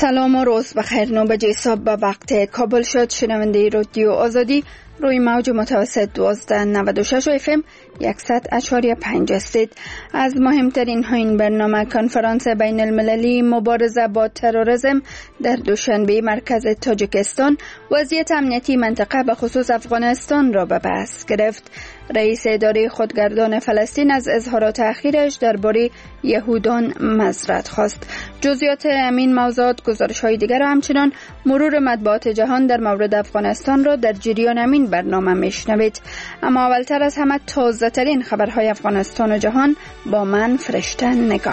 سلام و روز بخیر. 9 بجه صبح به وقت کابل شد. شنونده رادیو آزادی روی موج متوسط 1296 و FM 100.5 هستید. از مهمترین ها این برنامه کنفرانس بین المللی مبارزه با تروریسم در دوشنبه مرکز تاجیکستان وضعیت امنیتی منطقه به خصوص افغانستان را به بحث گرفت. رئیس اداره خودگردان فلسطین از اظهارات اخیرش درباره یهودان معذرت خواست. جزئیات همین موضوعات، گزارش‌های دیگر و همچنان مرور مطبوعات جهان در مورد افغانستان را در جریان همین برنامه میشنوید. اما اولتر از همه تازه ترین خبرهای افغانستان و جهان با من فرشته نگاه.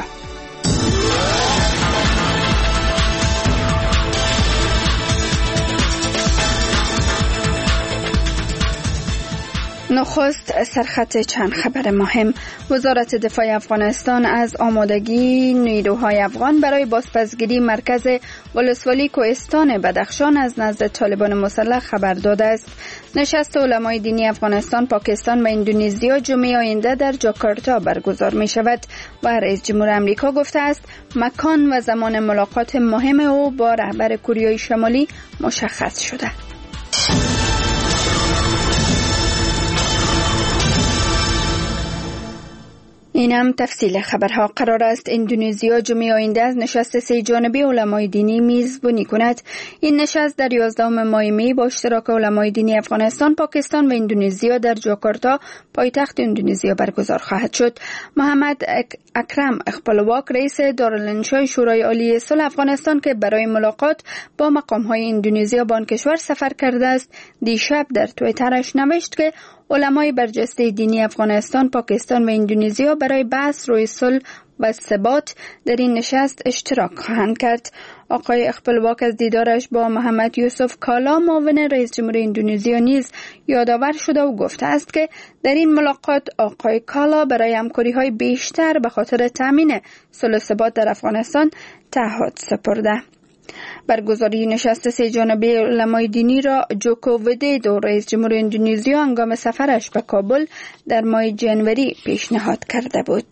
نخست سرخط چند خبر مهم. وزارت دفاع افغانستان از آمادگی نیروهای افغان برای بازپسگیری مرکز ولسوالی کوهستان بدخشان از نزد طالبان مسلح خبر داده است. نشست علمای دینی افغانستان، پاکستان و اندونزیا جمعه آینده در جاکارتا برگزار می شود و رئیس جمهور امریکا گفته است مکان و زمان ملاقات مهم او با رهبر کره شمالی مشخص شده. اینم تفصیل خبرها. قرار است اندونزیا جمعه آینده از نشست 3 جانبه علمای دینی میزبانی کند. این نشست در 11 ماه می با اشتراک علمای دینی افغانستان، پاکستان و اندونزیا در جاکارتا پایتخت اندونزیا برگزار خواهد شد. محمد اکرم اخپلواک، رئیس دارالانشای شورای عالی صلح افغانستان که برای ملاقات با مقام‌های اندونزیا با آن کشور سفر کرده است، دیشب در توییترش نوشت که علمای برجسته دینی افغانستان، پاکستان و اندونزیا برای بحث روی صلح و ثبات در این نشست اشتراک خواهند کرد. آقای اخپلواک از دیدارش با محمد یوسف کالا، معاون رئیس جمهور اندونزیا نیز یادآور شده و گفته است که در این ملاقات آقای کالا برای همکاری‌های بیشتر به خاطر تامین صلح و ثبات در افغانستان تعهد سپرده. برگزاری نشست 3 جانبه علمای دینی را جوکو ودیدو، رئیس جمهور اندونزیا، هنگام سفرش به کابل در ماه ژانویه پیشنهاد کرده بود.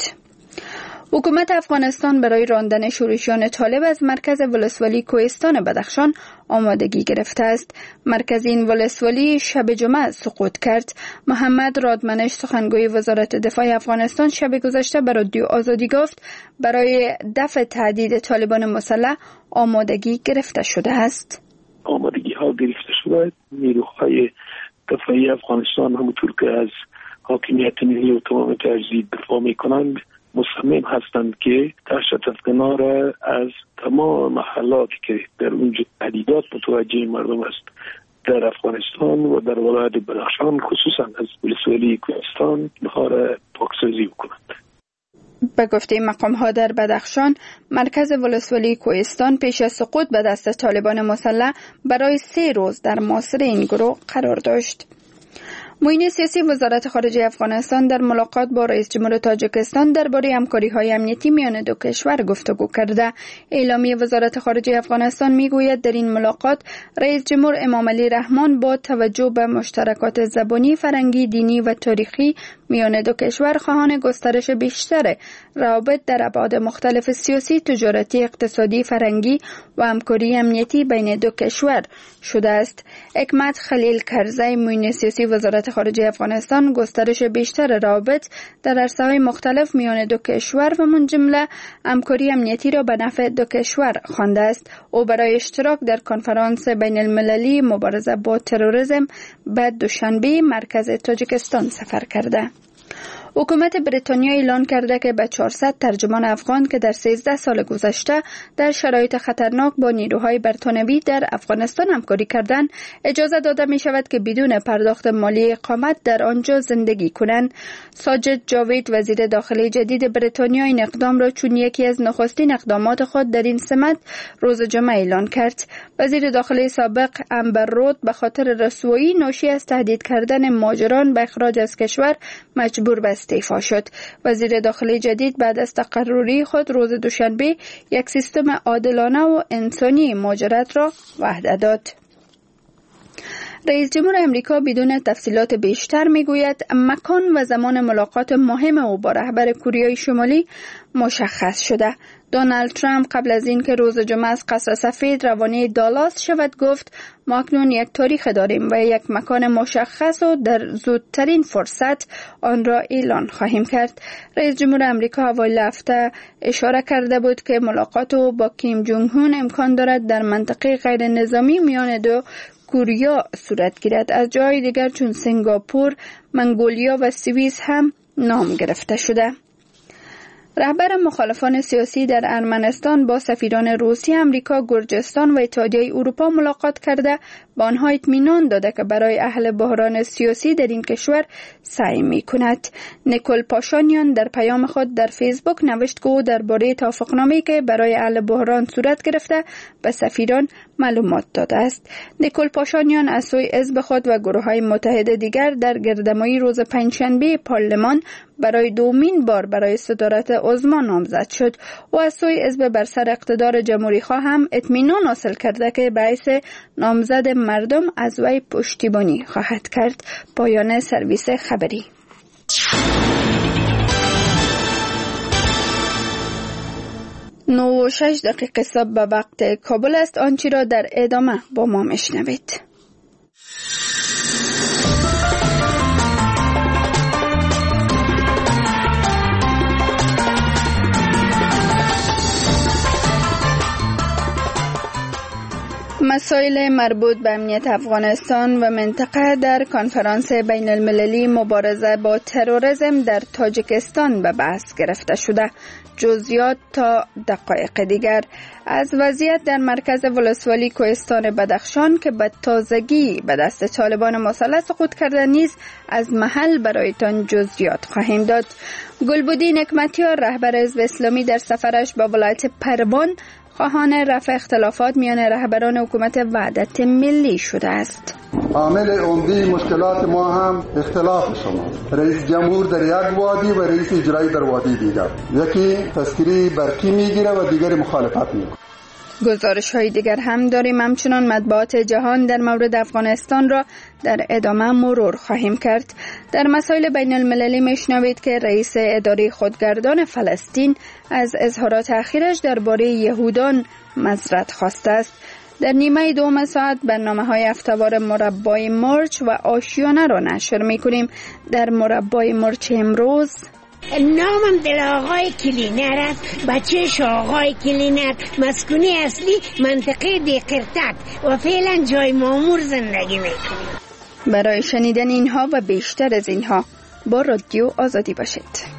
حکومت افغانستان برای راندن شورشیان طالب از مرکز ولسوالی کوهستان بدخشان آمادگی گرفته است. مرکز این ولسوالی شب جمعه سقوط کرد. محمد رادمنش، سخنگوی وزارت دفاع افغانستان، شب گذشته به رادیو آزادی گفت برای دفع تهدید طالبان مسلح آمادگی گرفته شده است. آمادگی ها گرفته شده. نیروهای دفاعی افغانستان همونطور که از حاکمیت ملی و تمام تجزیه دفاع میکنند مصمم هستند که دهشت افغانان را از تمام محلاتی که در اونجا تهدیدات متوجه مردم است در افغانستان و در ولایت بدخشان، خصوصا از ولسوالی کوهستان، اینها را پاکسازی کنند. به گفته مقام‌ها در بدخشان، مرکز ولسوالی کوهستان پیش از سقوط به دست طالبان مسلح برای 3 روز در محاصره این گروه قرار داشت. معین سیاسی وزارت خارجه افغانستان در ملاقات با رئیس جمهور تاجیکستان درباره همکاری‌های امنیتی میان دو کشور گفتگو کرده. اعلامیه وزارت خارجه افغانستان میگوید در این ملاقات رئیس جمهور امام علی رحمان با توجه به مشترکات زبانی، فرهنگی، دینی و تاریخی میان دو کشور خواهان گسترش بیشتر روابط در ابعاد مختلف سیاسی، تجارتی، اقتصادی، فرهنگی و همکاری امنیتی بین دو کشور شده است. حکمت خلیل کرزی، معین سیاسی وزارت خارجه افغانستان، گسترش بیشتر روابط در عرصه‌های مختلف میان دو کشور و من جمله همکاری امنیتی را به نفع دو کشور خوانده است. او برای اشتراک در کنفرانس بین المللی مبارزه با تروریسم به دوشنبه مرکز تاجیکستان سفر کرده. حکومت بریتانیا اعلان کرده که به 400 ترجمان افغان که در 13 سال گذشته در شرایط خطرناک با نیروهای برتانوی در افغانستان همکاری کردند، اجازه داده می شود که بدون پرداخت مالی اقامت در آنجا زندگی کنند. ساجد جاوید، وزیر داخلی جدید بریتانیا، این اقدام را چون یکی از نخستین اقدامات خود در این سمت روز جمعه اعلان کرد. وزیر داخلی سابق امبر رود به خاطر رسوایی ناشی از تهدید کردن مهاجران به اخراج از کشور مجبور به استعفا شد. وزیر داخلی جدید بعد از تقرری خود روز دوشنبه یک سیستم عادلانه و انسانی مهاجرت را وعده داد. رئیس جمهور امریکا بدون تفصیلات بیشتر میگوید مکان و زمان ملاقات مهم او با رهبر کره شمالی مشخص شده. دونالد ترامپ قبل از اینکه روز جمعه از قصر سفید روانه دالاس شود گفت ما اکنون یک تاریخ داریم و یک مکان مشخص و در زودترین فرصت آن را اعلان خواهیم کرد. رئیس جمهور امریکا اوایل هفته اشاره کرده بود که ملاقات او با کیم جونگ هون امکان دارد در منطقه غیر نظامی میان دو کره صورت گیرد. از جای دیگر چون سنگاپور، منگولیا و سوئیس هم نام گرفته شده. رهبر مخالفان سیاسی در ارمنستان با سفیران روسیه، آمریکا، گرجستان و اتحادیه اروپا ملاقات کرده با آنها اطمینان داده که برای حل بحران سیاسی در این کشور سعی می‌کند. نیکول پاشانیان در پیام خود در فیسبوک نوشت که او درباره توافقنامه‌ای که برای حل بحران صورت گرفته به سفیران معلومات داده است. نیکول پاشانیان از سوی حزب خود و گروه‌های متحد دیگر در گردهمایی روز پنجشنبه پارلمان برای دومین بار برای صدارت عظما نامزد شد و از سوی حزب بر سر اقتدار جمهوری‌خواه هم اطمینان حاصل کرده که باعث نامزد مردم از وی پشتیبانی خواهد کرد. پایان سرویس خبری. 9:06 صبح به وقت کابل است. آنچه را در ادامه با ما میشنوید. مسائل مربوط به امنیت افغانستان و منطقه در کنفرانس بین المللی مبارزه با تروریسم در تاجیکستان به بحث گرفته شده. جزئیات تا دقایق دیگر. از وضعیت در مرکز ولسوالی کوهستان بدخشان که به تازگی به دست طالبان مسلح سقوط کرده نیز از محل برایتان جزئیات خواهیم داد. گلبدی نکمتیار رهبر حزب اسلامی در سفرش به ولایت پروان خواهان رفع اختلافات میان رهبران حکومت وحدت ملی شده است. عامل عمده مشکلات ما هم اختلاف شماست. رئیس جمهور در یک وادی و رئیس اجرایی در وادی دیگر، یکی تذکری برقی میگیره و دیگری مخالفت میکنه. گزارش های دیگر هم داریم. همچنان مطبوعات جهان در مورد افغانستان را در ادامه مرور خواهیم کرد. در مسائل بین المللی میشنوید که رئیس اداره خودگردان فلسطین از اظهارات اخیرش درباره یهودان معذرت خواسته است. در نیمه دوم ساعت برنامه‌های هفته‌وار مربای مرچ و آشیانه را نشر می‌کنیم. در مربای مرچ امروز نامم دل آقای کلینر است، بچهش آقای کلینر، مسکونی اصلی منطقه دیقرتک و فعلا جای مامور زندگی میکنیم. برای شنیدن اینها و بیشتر از اینها با رادیو آزادی باشید.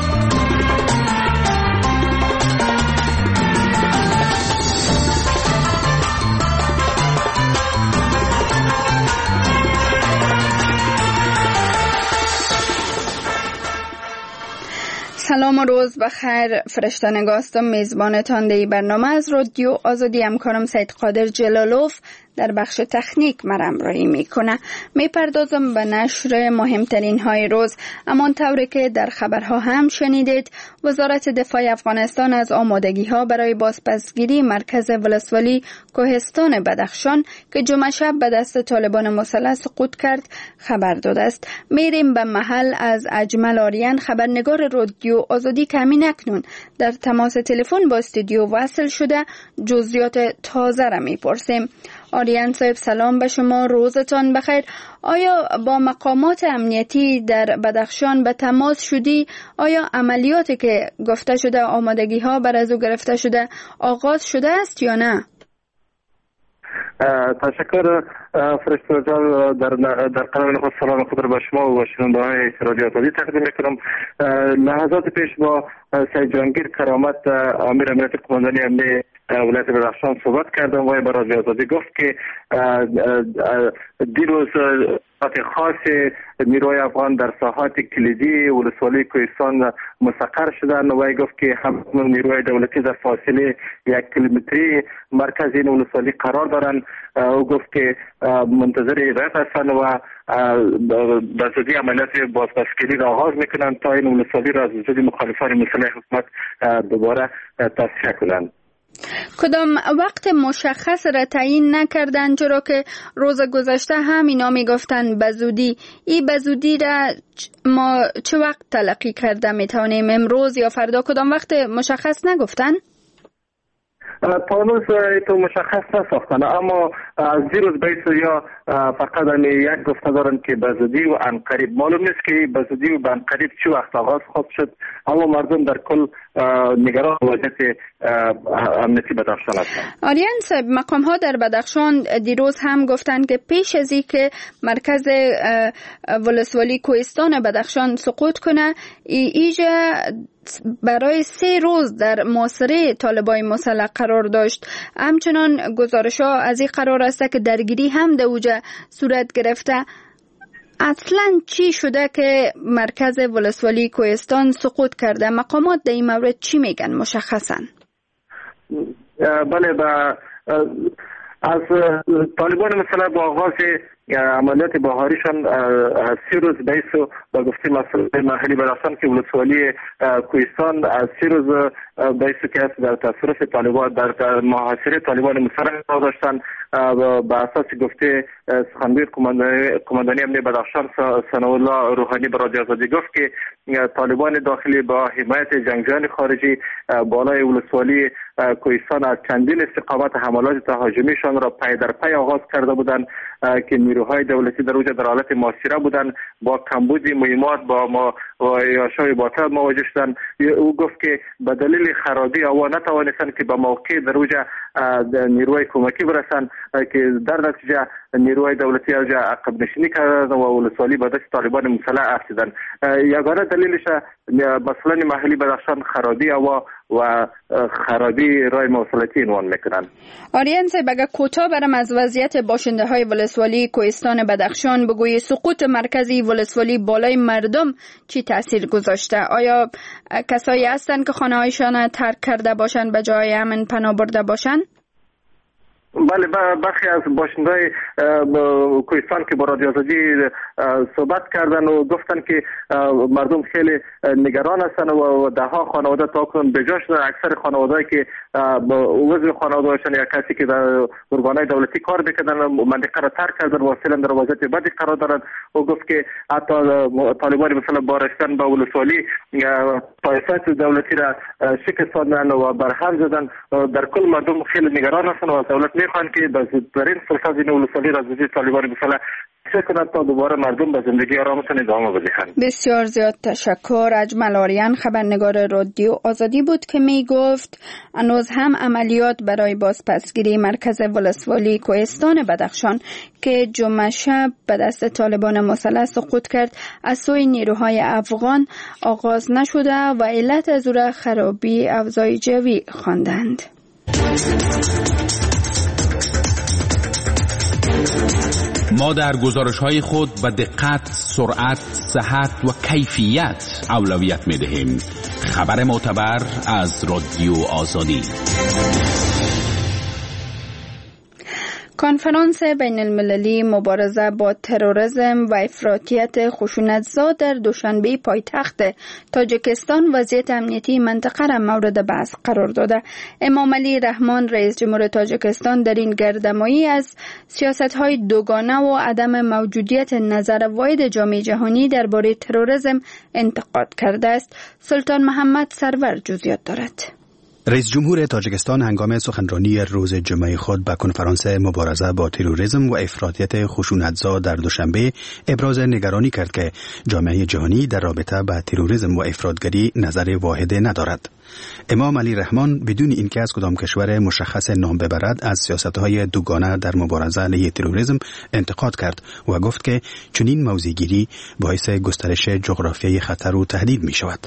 سلام و روز بخیر. فرشته نگاستم میزبانتان در برنامه از رادیو آزادی. همکارم سید قادر جلالوف در بخش تکنیک مرمرایی میکنه. میپردازم به نشر مهمترین های روز. امان طوری که در خبرها هم شنیدید، وزارت دفاع افغانستان از آمادگی ها برای بازپسگیری مرکز ولسوالی کوهستان بدخشان که جمعه شب به دست طالبان مسلح سقوط کرد خبر داده است. میریم به محل. از اجمل آریان خبرنگار رادیو آزادی که همین اکنون در تماس تلفن با استودیو وصل شده جزئیات تازه را میپرسیم. آریان صاحب سلام به شما، روزتان بخیر. آیا با مقامات امنیتی در بدخشان به تماس شدی؟ آیا عملیاتی که گفته شده آمادگی ها بر از او گرفته شده آغاز شده است یا نه؟ تشکر فرشته جان. در قلم خود سلام خود را به شما و شنونده های رادیو آزادی تقدیم میکنم. لحظات پیش با سید جهانگیر کرامت امیر امنیت قماندانی امنیه ولایت بدخشان صحبت کردم و به رادیو آزادی گفت که دیروز خاص نیروی افغان در ساحات کلیدی ولسوالی کوهستان مستقر شدند و گفت که همه نیروی دولتی در فاصله 1 کیلومتری مرکز این ولسوالی قرار دارند. او گفت که منتظر هدایت هستند و به زودی عملیات بازپسگیری را آغاز میکنند تا این ولسوالی را از وجود مخالفان مسلح حکومت دوباره تصفیه کنند. کدام وقت مشخص را تعیین نکردن، چرا که روز گذشته هم اینا میگفتن بزودی. این بزودی را ما چه وقت تلقی کرده میتونیم؟ امروز یا فردا؟ کدام وقت مشخص نگفتن؟ تانوز تو مشخص نساختن، اما از دیروز بیسو یا فقط یک گفته دارن که بزودی و عنقریب. معلوم نیست که بزودی و عنقریب چه وقت آغاز خواهد شد، اما مردم در کل نگران وضعیت امنیتی بدخشان هستند. آریان صاحب، مقام ها در بدخشان دیروز هم گفتند که پیش از این که مرکز ولسوالی کوهستان بدخشان سقوط کنه، ایجا برای 3 روز در محاصره طالبان مسلح قرار داشت. همچنان گزارش ها از این قرار است که درگیری هم در اوجه صورت گرفته. اصلا چی شده که مرکز ولسوالی کوهستان سقوط کرده؟ مقامات در این مورد چی میگن مشخصا؟ بله، از طالبان مسلح با آغاز عملیات بهاریشان 3 روز بیسو با گفته مسئله محلی بدخشان که ولسوالی کوهستان از 3 روز بیسو که در تصرف طالبان در محاصره طالبان مسلح داشتن. با اساس گفته سخنگوی قماندانی امنیت بدخشان ثناءالله روحانی به رادیو آزادی گفت که طالبان داخلی با حمایت جنگجویان خارجی بالای ولسوالی کوهستان از چندین استقامت حملات تهاجمیشان را پی در پی آغاز کرده بودند که نیروهای دولتی در اوج در حالت محاصره بودند، با کمبود مهمات با یاشای باطل مواجه شدند. او گفت که به دلیل خرابی هوا نتوانستند که به موقع در اوج نیروهای کمکی برسند که در نتیجه نیروهای دولتی اوجه عقب نشینی کردند و ولسوالی به دست طالبان مسلح افتادند. یگانه دلیلش مثلا محلی بدخشان خرابی هوا و خرابی راه مواصلاتی عنوان میکنند. آریان صاحب، اگر کوتاه برم از وضعیت باشنده های ولسوالی کوهستان بدخشان بگویی، سقوط مرکزی ولسوالی بالای مردم چی تاثیر گذاشته؟ آیا کسایی هستند که خانه هایشان ترک کرده باشند به جای امن پناه برده باشند؟ بله، برخی از باشنده‌های کوهستان که با رادیو آزادی صحبت کردن و گفتن که مردم خیلی نگران هستن و دهها خانواده تاکنون بجا شدن. اکثر خانواده‌ای که عضو خانواده‌شان یا کسی که در ارگان‌های دولتی کار می‌کردن منطقه را ترک کردن و اصلا در وضعیت بدی قرار دارند. و گفت که حتی طالبان مثلا با رسیدن به ولسوالی پایتخت دولتی را شکستاندن و برهم زدن. در کل مردم خیلی نگران هستند و دولت میخوان که به زودترین فرصت این ولسوالی را از طالبان مسلح چه کند تا دوباره مردم به زندگی آرامشان ادامه بدهند. بسیار زیاد تشکر. اجمل آریان، خبرنگار رادیو آزادی بود که می گفت هنوز هم عملیات برای بازپسگیری مرکز ولسوالی کوهستان بدخشان که جمعه شب به دست طالبان مسلح سقوط کرد از سوی نیروهای افغان آغاز نشده و علت از او خرابی اوضاع جوی خواندند. ما در گزارش‌های خود به دقت، سرعت، صحت و کیفیت اولویت می‌دهیم. خبر معتبر از رادیو آزادی. کنفرانس بین المللی مبارزه با تروریسم و افراطیت خشونت‌زا در دوشنبه پایتخت تاجیکستان وضعیت امنیتی منطقه را مورد بحث قرار داده. امام علی رحمان رئیس جمهور تاجیکستان در این گردمایی از سیاست‌های دوگانه و عدم موجودیت نظر واحد جامعه جهانی درباره تروریسم انتقاد کرده است. سلطان محمد سرور جزئیات دارد. رئیس جمهور تاجیکستان هنگام سخنرانی روز جمعه خود به کنفرانس مبارزه با تروریسم و افراطیت خشونت‌زا در دوشنبه ابراز نگرانی کرد که جامعه جهانی در رابطه با تروریسم و افراطگری نظر واحد ندارد. امام علی رحمان بدون اینکه از کدام کشور مشخص نام ببرد از سیاست‌های دوگانه در مبارزه علیه تروریسم انتقاد کرد و گفت که چنین موضع‌گیری باعث گسترش جغرافیای خطر و تهدید می‌شود.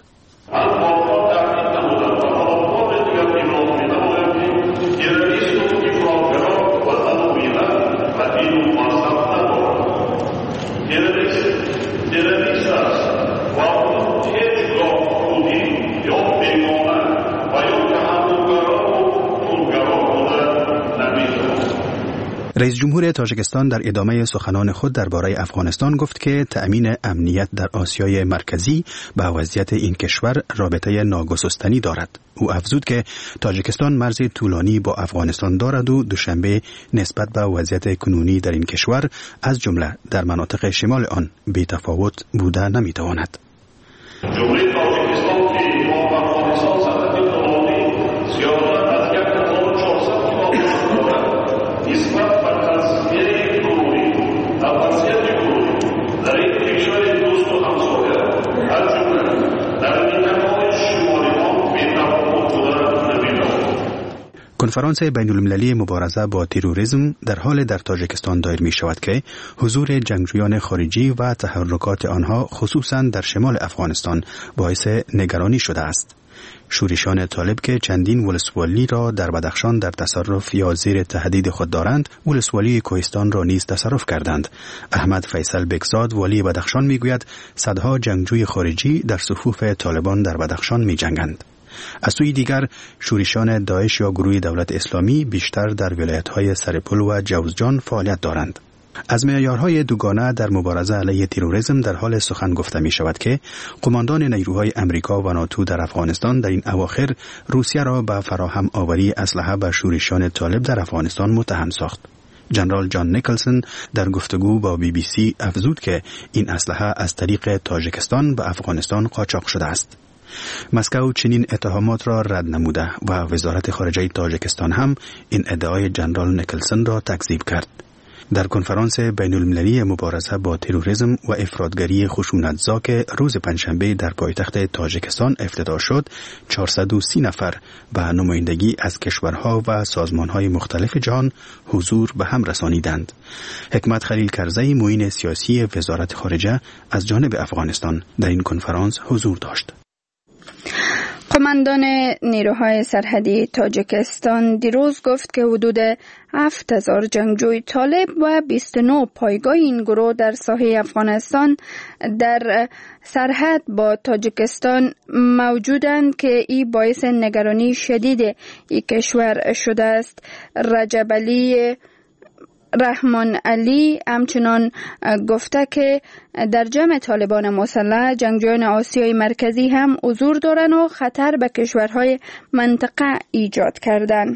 رئیس جمهور تاجیکستان در ادامه سخنان خود درباره افغانستان گفت که تأمین امنیت در آسیای مرکزی با وضعیت این کشور رابطه ناگسستنی دارد. او افزود که تاجیکستان مرز طولانی با افغانستان دارد و دوشنبه نسبت به وضعیت کنونی در این کشور از جمله در مناطق شمال آن بی تفاوت بوده نمیتواند. جمهوری تاجیکستان که با افغانستان سرحد طولانی زیادتر از 1400 کیلومتر دارد، نسبت به تصویر کنونی و وضعیت کنونی در این کشور دوست و همسایه از جمله در منطقه‌های شمالی ما بی تفاوت بوده نمی‌تواند. کنفرانس بین المللی مبارزه با تروریسم در حال در تاجیکستان دایر می شود که حضور جنگجویان خارجی و تحرکات آنها خصوصا در شمال افغانستان باعث نگرانی شده است. شورشیان طالب که چندین ولسوالی را در بدخشان در تصرف یا زیر تهدید خود دارند، ولسوالی کوهستان را نیز تصرف کردند. احمد فیصل بگزاد والی بدخشان می گوید صدها جنگجوی خارجی در صفوف طالبان در بدخشان می جنگند. از سوی دیگر شورشیان داعش یا گروه دولت اسلامی بیشتر در ولایت‌های سرپل و جوزجان فعالیت دارند. از معیارهای دوگانه در مبارزه علیه تروریسم در حال سخن گفته می شود که قماندان نیروهای امریکا و ناتو در افغانستان در این اواخر روسیه را به فراهم آوری اسلحه به شورشیان طالب در افغانستان متهم ساخت. جنرال جان نیکلسون در گفتگو با BBC افزود که این اسلحه از طریق تاجیکستان به افغانستان قاچاق شده است. مسکو چنین اتهامات را رد نموده و وزارت خارجه تاجیکستان هم این ادعای جنرال نیکلسون را تکذیب کرد. در کنفرانس بین المللی مبارزه با تروریسم و افراطگری خشونتزا که روز پنجشنبه در پایتخت تاجیکستان افتتاح شد، 430 نفر به نمایندگی از کشورها و سازمانهای مختلف جهان حضور به هم رسانیدند. حکمت خلیل کرزی معین سیاسی وزارت خارجه از جانب افغانستان در این کنفرانس حضور داشت. قماندان نیروهای سرحدی تاجیکستان دیروز گفت که حدود 7000 جنگجوی طالب و 29 پایگاه این گروه در ساحل افغانستان در سرحد با تاجیکستان موجودند که این باعث نگرانی شدید این کشور شده است. رجب علی رحمان علی همچنان گفته که در جمع طالبان مسلح جنگجویان آسیای مرکزی هم حضور دارند و خطر به کشورهای منطقه ایجاد کردند.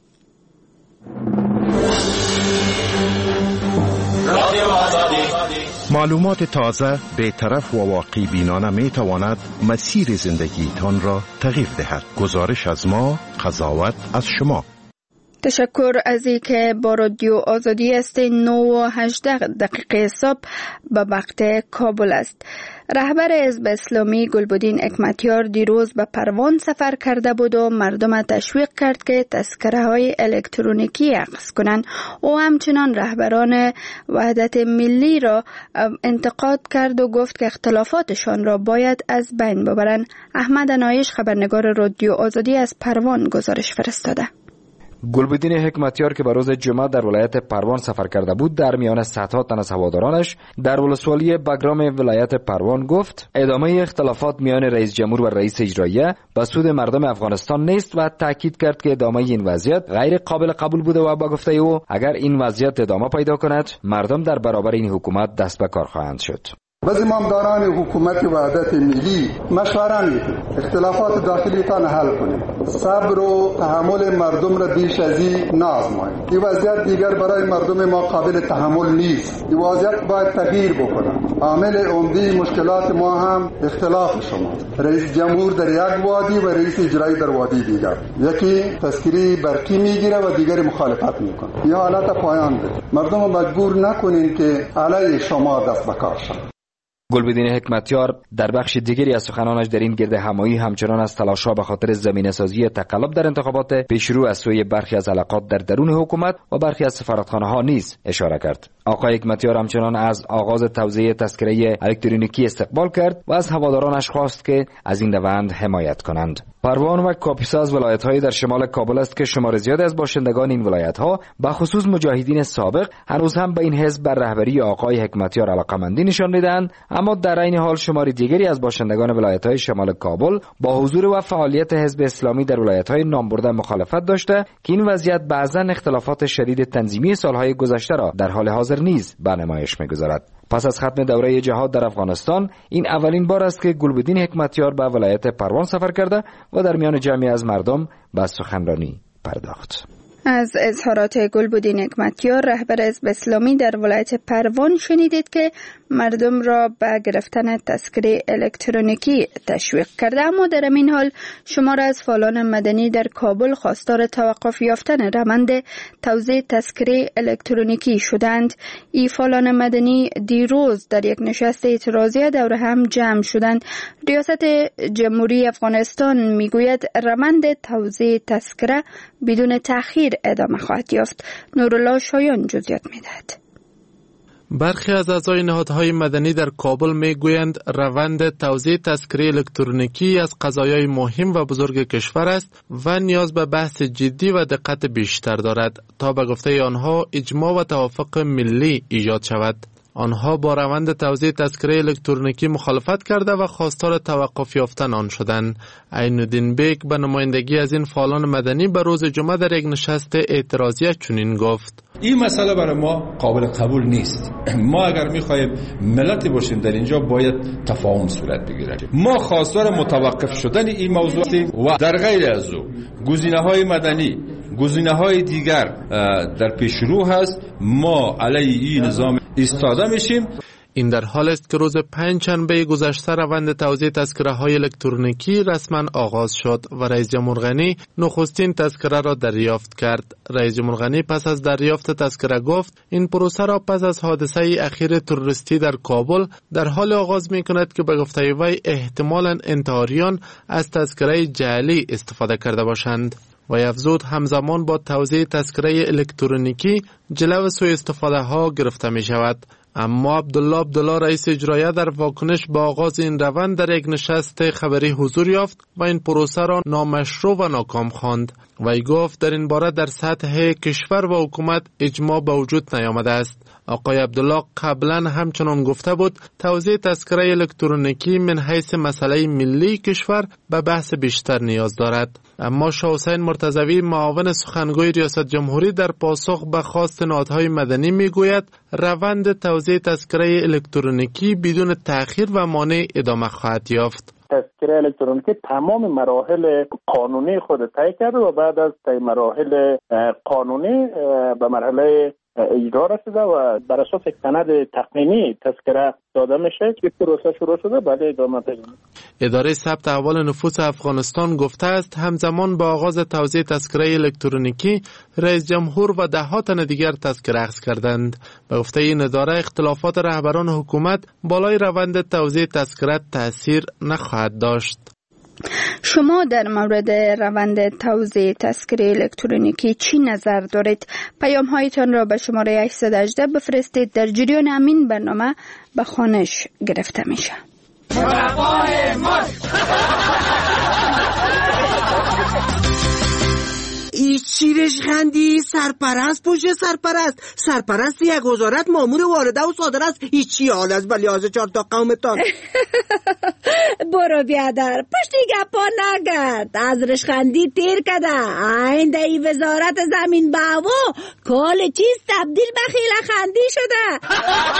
معلومات تازه، بی‌طرف و واقع بینانه می تواند مسیر زندگیتان را تغییر دهد. گزارش از ما، قضاوت از شما. تشکر از اینکه با رادیو آزادی است. 9:18 صبح به وقت کابل است. رهبر حزب اسلامی گلبدین حکمتیار دیروز به پروان سفر کرده بود و مردم تشویق کرد که تذکره های الکترونیکی اخذ کنند. او همچنان رهبران وحدت ملی را انتقاد کرد و گفت که اختلافاتشان را باید از بین ببرند. احمد نایش خبرنگار رادیو آزادی از پروان گزارش فرستاده. گلبدین حکمتیار که به روز جمعه در ولایت پروان سفر کرده بود، در میان صدها تن از هوادارانش در ولسوالی بگرام ولایت پروان گفت ادامه اختلافات میان رئیس جمهور و رئیس اجراییه به سود مردم افغانستان نیست و تاکید کرد که ادامه این وضعیت غیر قابل قبول بوده و با گفته او اگر این وضعیت ادامه پیدا کند مردم در برابر این حکومت دست به کار خواهند شد. و زمامداران حکومت وحدت ملی مشوره میدیم اختلافات داخلی تان حل کنیم، صبر و تحمل مردم را بیش از این نازماییم. این وضعیت دیگر برای مردم ما قابل تحمل نیست. این وضعیت باید تغییر بکنه. عامل عمده مشکلات ما هم اختلاف شما، رئیس جمهور در یک وادی و رئیس اجرایی در وادی دیگر، یکی تذکری برقی میگیره و دیگری مخالفت میکنه. این حالت پایان بده. مردم مجبور نکنین که علیه شما دست به کار شوند. گلبدین حکمتیار در بخش دیگری از سخنانش در این گرد همایی همچنان از تلاش‌ها به خاطر زمینه‌سازی تقلب در انتخابات پیشرو از سوی برخی از علاقات در درون حکومت و برخی از سفارتخانه‌ها نیز اشاره کرد. آقای حکمتیار همچنان از آغاز توزیع تذکره الکترونیکی استقبال کرد و از هوادارانش خواست که از این روند حمایت کنند. پروان و کاپیسا از ولایت‌های در شمال کابل است که شمار زیادی از باشندگان این ولایت‌ها به خصوص مجاهدین سابق هنوز هم به این حزب بر رهبری آقای حکمتیار علاقه‌مندی نشان می‌دهند، اما در عین حال شمار دیگری از باشندگان ولایت‌های شمال کابل با حضور و فعالیت حزب اسلامی در ولایت‌های نامبرده مخالفت داشته که این وضعیت بعضاً اختلافات شدید تنظیمی سال‌های گذشته را در حال حاضر نیز به نمایش می‌گذارد. پس از ختم دوره جهاد در افغانستان، این اولین بار است که گلبدین حکمتیار به ولایت پروان سفر کرده و در میان جمعی از مردم به سخنرانی پرداخت. از اظهارات گلبدین حکمتیار رهبر حزب اسلامی در ولایت پروان شنیدید که مردم را به گرفتن تذکره الکترونیکی تشویق کرده، اما در این حال شمار از فعالان مدنی در کابل خواستار توقف یافتن روند توزیع تذکره الکترونیکی شدند. این فعالان مدنی دیروز در یک نشست اعتراضی دور هم جمع شدند. ریاست جمهوری افغانستان میگوید روند توزیع تذکره بدون تأخیر ادامه خواهد یافت. نورالله شایان جزئیات میدهد. برخی از اعضای نهادهای مدنی در کابل میگویند روند توزیع تذکره الکترونیکی از قضایای مهم و بزرگ کشور است و نیاز به بحث جدی و دقت بیشتر دارد تا به گفته آنها اجماع و توافق ملی ایجاد شود. آنها با روند توزیع تذکره الکترونیکی مخالفت کرده و خواستار توقف یافتن آن شدند. عین‌الدین بیگ به نمایندگی از این فعالان مدنی به روز جمعه در یک نشست اعتراضی چنین گفت: این مسئله برای ما قابل قبول نیست. ما اگر می‌خوایم ملت باشیم در اینجا باید تفاهم صورت بگیرد. ما خواستار متوقف شدن این موضوع هستیم و در غیر از او گزینه‌های مدنی، گزینه‌های دیگر در پیش رو هست. ما علیه این نظام ایستاده میشیم. این در حال است که روز پنجشنبه گذشته روند توزیع تذکره‌های الکترونیکی رسما آغاز شد و رئیس جمهور غنی نخستین تذکره را دریافت کرد. رئیس جمهور غنی پس از دریافت تذکره گفت این پروسه را پس از حادثه اخیر تروریستی در کابل در حال آغاز می‌کند که به گفته وی احتمالاً انتحاریان از تذکره جعلی استفاده کرده باشند. و افزود همزمان با توزیع تذکره الکترونیکی جلو سوء استفاده ها گرفته می شود. اما عبدالله رئیس اجرایی در واکنش با آغاز این روند در یک نشست خبری حضور یافت و این پروسه را نامشروع و ناکام خواند. وی گفت در این باره در سطح کشور و حکومت اجماع به وجود نیامده است. آقای عبدالله قبلا همچنان گفته بود توزیع تذکره الکترونیکی من حیث مسئله ملی کشور به بحث بیشتر نیاز دارد. اما شاه حسین مرتضوی معاون سخنگوی ریاست جمهوری در پاسخ به خواست نهادهای مدنی میگوید روند توزیع تذکره الکترونیکی بدون تأخیر و مانع ادامه خواهد یافت. تذکره الکترونیکی تمام مراحل قانونی خود طی کرده و بعد از طی مراحل قانونی به مرحله اجرا رسیده و بر اساس سند تقنینی تذکره داده میشه که پروسه شروع شده. بله ادامه پیدا. اداره ثبت احوال نفوس افغانستان گفته است همزمان با آغاز توزیع تذکره الکترونیکی رئیس جمهور و ده ها تن دیگر تذکره اخذ کردند. به گفته این اداره اختلافات رهبران حکومت بالای روند توزیع تذکره تأثیر نخواهد داشت. شما در مورد روند توزیع تذکره الکترونیکی چی نظر دارید؟ پیام هایتان را به شماره 818 بفرستید. در جریان همین برنامه به خوانش گرفته میشه. ای چیرش خندی؟ سرپرست پشت سرپرست یک وزارت مامور وارده و صادره است. ای چی حال از بلیاز 4 تا قومتان؟ برو بیادر پشتی گپا نگرد، از رشخندی تیر کده. آینده ای وزارت زمین به هوا کل چیز تبدیل به خیله خندی شده.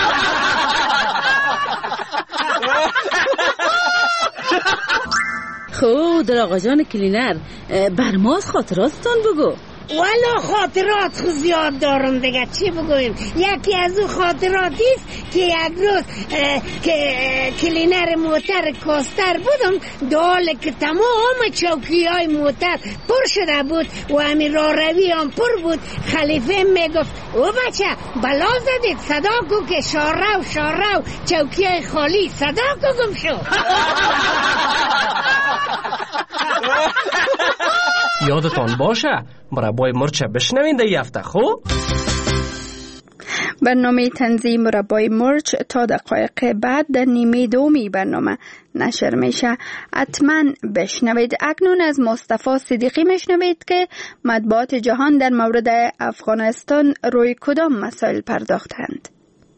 خب در آقا جان کلینر بر ما خاطراتتون بگو. والا خاطرات خود زیاد دارم دیگه، چی بگویم. یکی از اون خاطراتی است که یک روز که کلینر موتر کاستر بودم، داله که تمام چوکی های موتر پر شده بود و همین راه روی هم پر بود. خلیفه میگفت او بچه بلا زدید، صدا کو که شارو چوکی های خالی، صدا کو گم شو. یادتان باشه مربای مرچه بشنوین در یفته. خوب برنامه تنظیم مربای مرچ تا دقایق بعد در نیمه دومی برنامه نشر میشه. حتما بشنوید. اکنون از مصطفی صدیقی میشنوید که مطبوعات جهان در مورد افغانستان روی کدام مسائل پرداختند.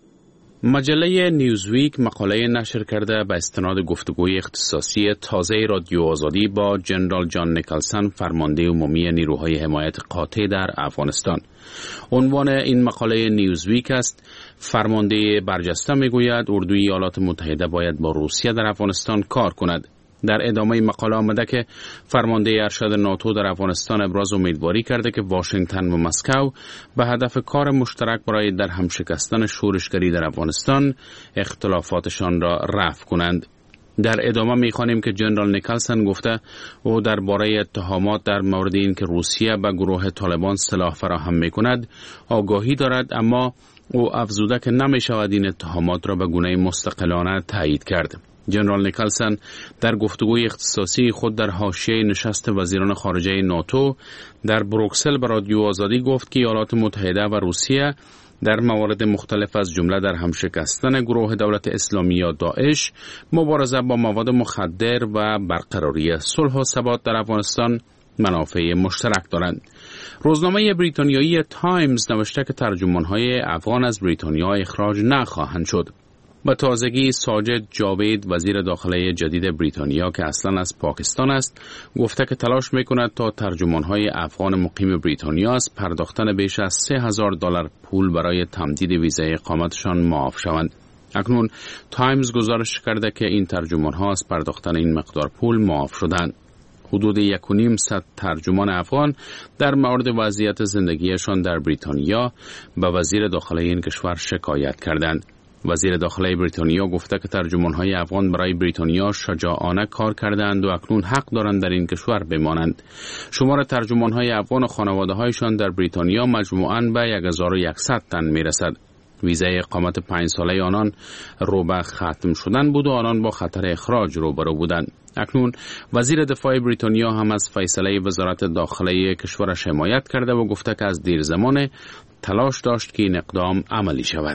مجله نیوزویک مقاله نشر کرده به استناد گفتگوی اختصاصی تازه رادیو آزادی با جنرال جان نیکلسن، فرمانده عمومی نیروهای حمایت قاطع در افغانستان. عنوان این مقاله نیوزویک است: فرمانده برجسته میگوید اردوی ایالات متحده باید با روسیه در افغانستان کار کند. در ادامه مقاله آمده که فرمانده ارشد ناتو در افغانستان ابراز امیدواری کرده که واشنگتن و مسکو به هدف کار مشترک برای در هم شکستن شورشگری در افغانستان اختلافاتشان را رفع کنند. در ادامه می‌خوانیم که جنرال نیکلسن گفته او درباره اتهامات در مورد اینکه روسیه به گروه طالبان سلاح فراهم می‌کند آگاهی دارد، اما او افزوده که نمی‌شود این اتهامات را به گونه مستقلانه تایید کرد. جنرال نیکلسن در گفتگوی اختصاصی خود در حاشیه نشست وزیران خارجه ناتو در بروکسل به رادیو آزادی گفت که ایالات متحده و روسیه در موارد مختلف از جمله در هم شکستن گروه دولت اسلامی یا داعش، مبارزه با مواد مخدر و برقراری صلح و ثبات در افغانستان منافع مشترک دارند. روزنامه بریتانیایی تایمز نوشته که ترجمان‌های افغان از بریتانیا اخراج نخواهند شد. با تازگی ساجد جاوید، وزیر داخله جدید بریتانیا که اصلا از پاکستان است، گفته که تلاش میکند تا ترجمانهای افغان مقیم بریتانیا از پرداختن بیش از $3,000 پول برای تمدید ویزای اقامتشان معاف شوند. اکنون تایمز گزارش کرده که این ترجمانها از پرداختن این مقدار پول معاف شدند. حدود 1.5 ترجمان افغان در مورد وضعیت زندگیشان در بریتانیا به وزیر داخله این کشور شکایت کردند. وزیر داخله بریتانیا گفته که ترجمان‌های افغان برای بریتانیا شجاعانه کار کردند و اکنون حق دارند در این کشور بمانند. شمار ترجمان‌های افغان و خانواده‌هایشان در بریتانیا مجموعاً به 1100 تن می‌رسد. ویزای اقامت 5 ساله آنان رو به ختم شدن بود و آنان با خطر اخراج روبرو بودند. اکنون وزیر دفاع بریتانیا هم از فیصله وزارت داخله کشورش حمایت کرده و گفته که از دیر زمان تلاش داشت که این اقدام عملی شود.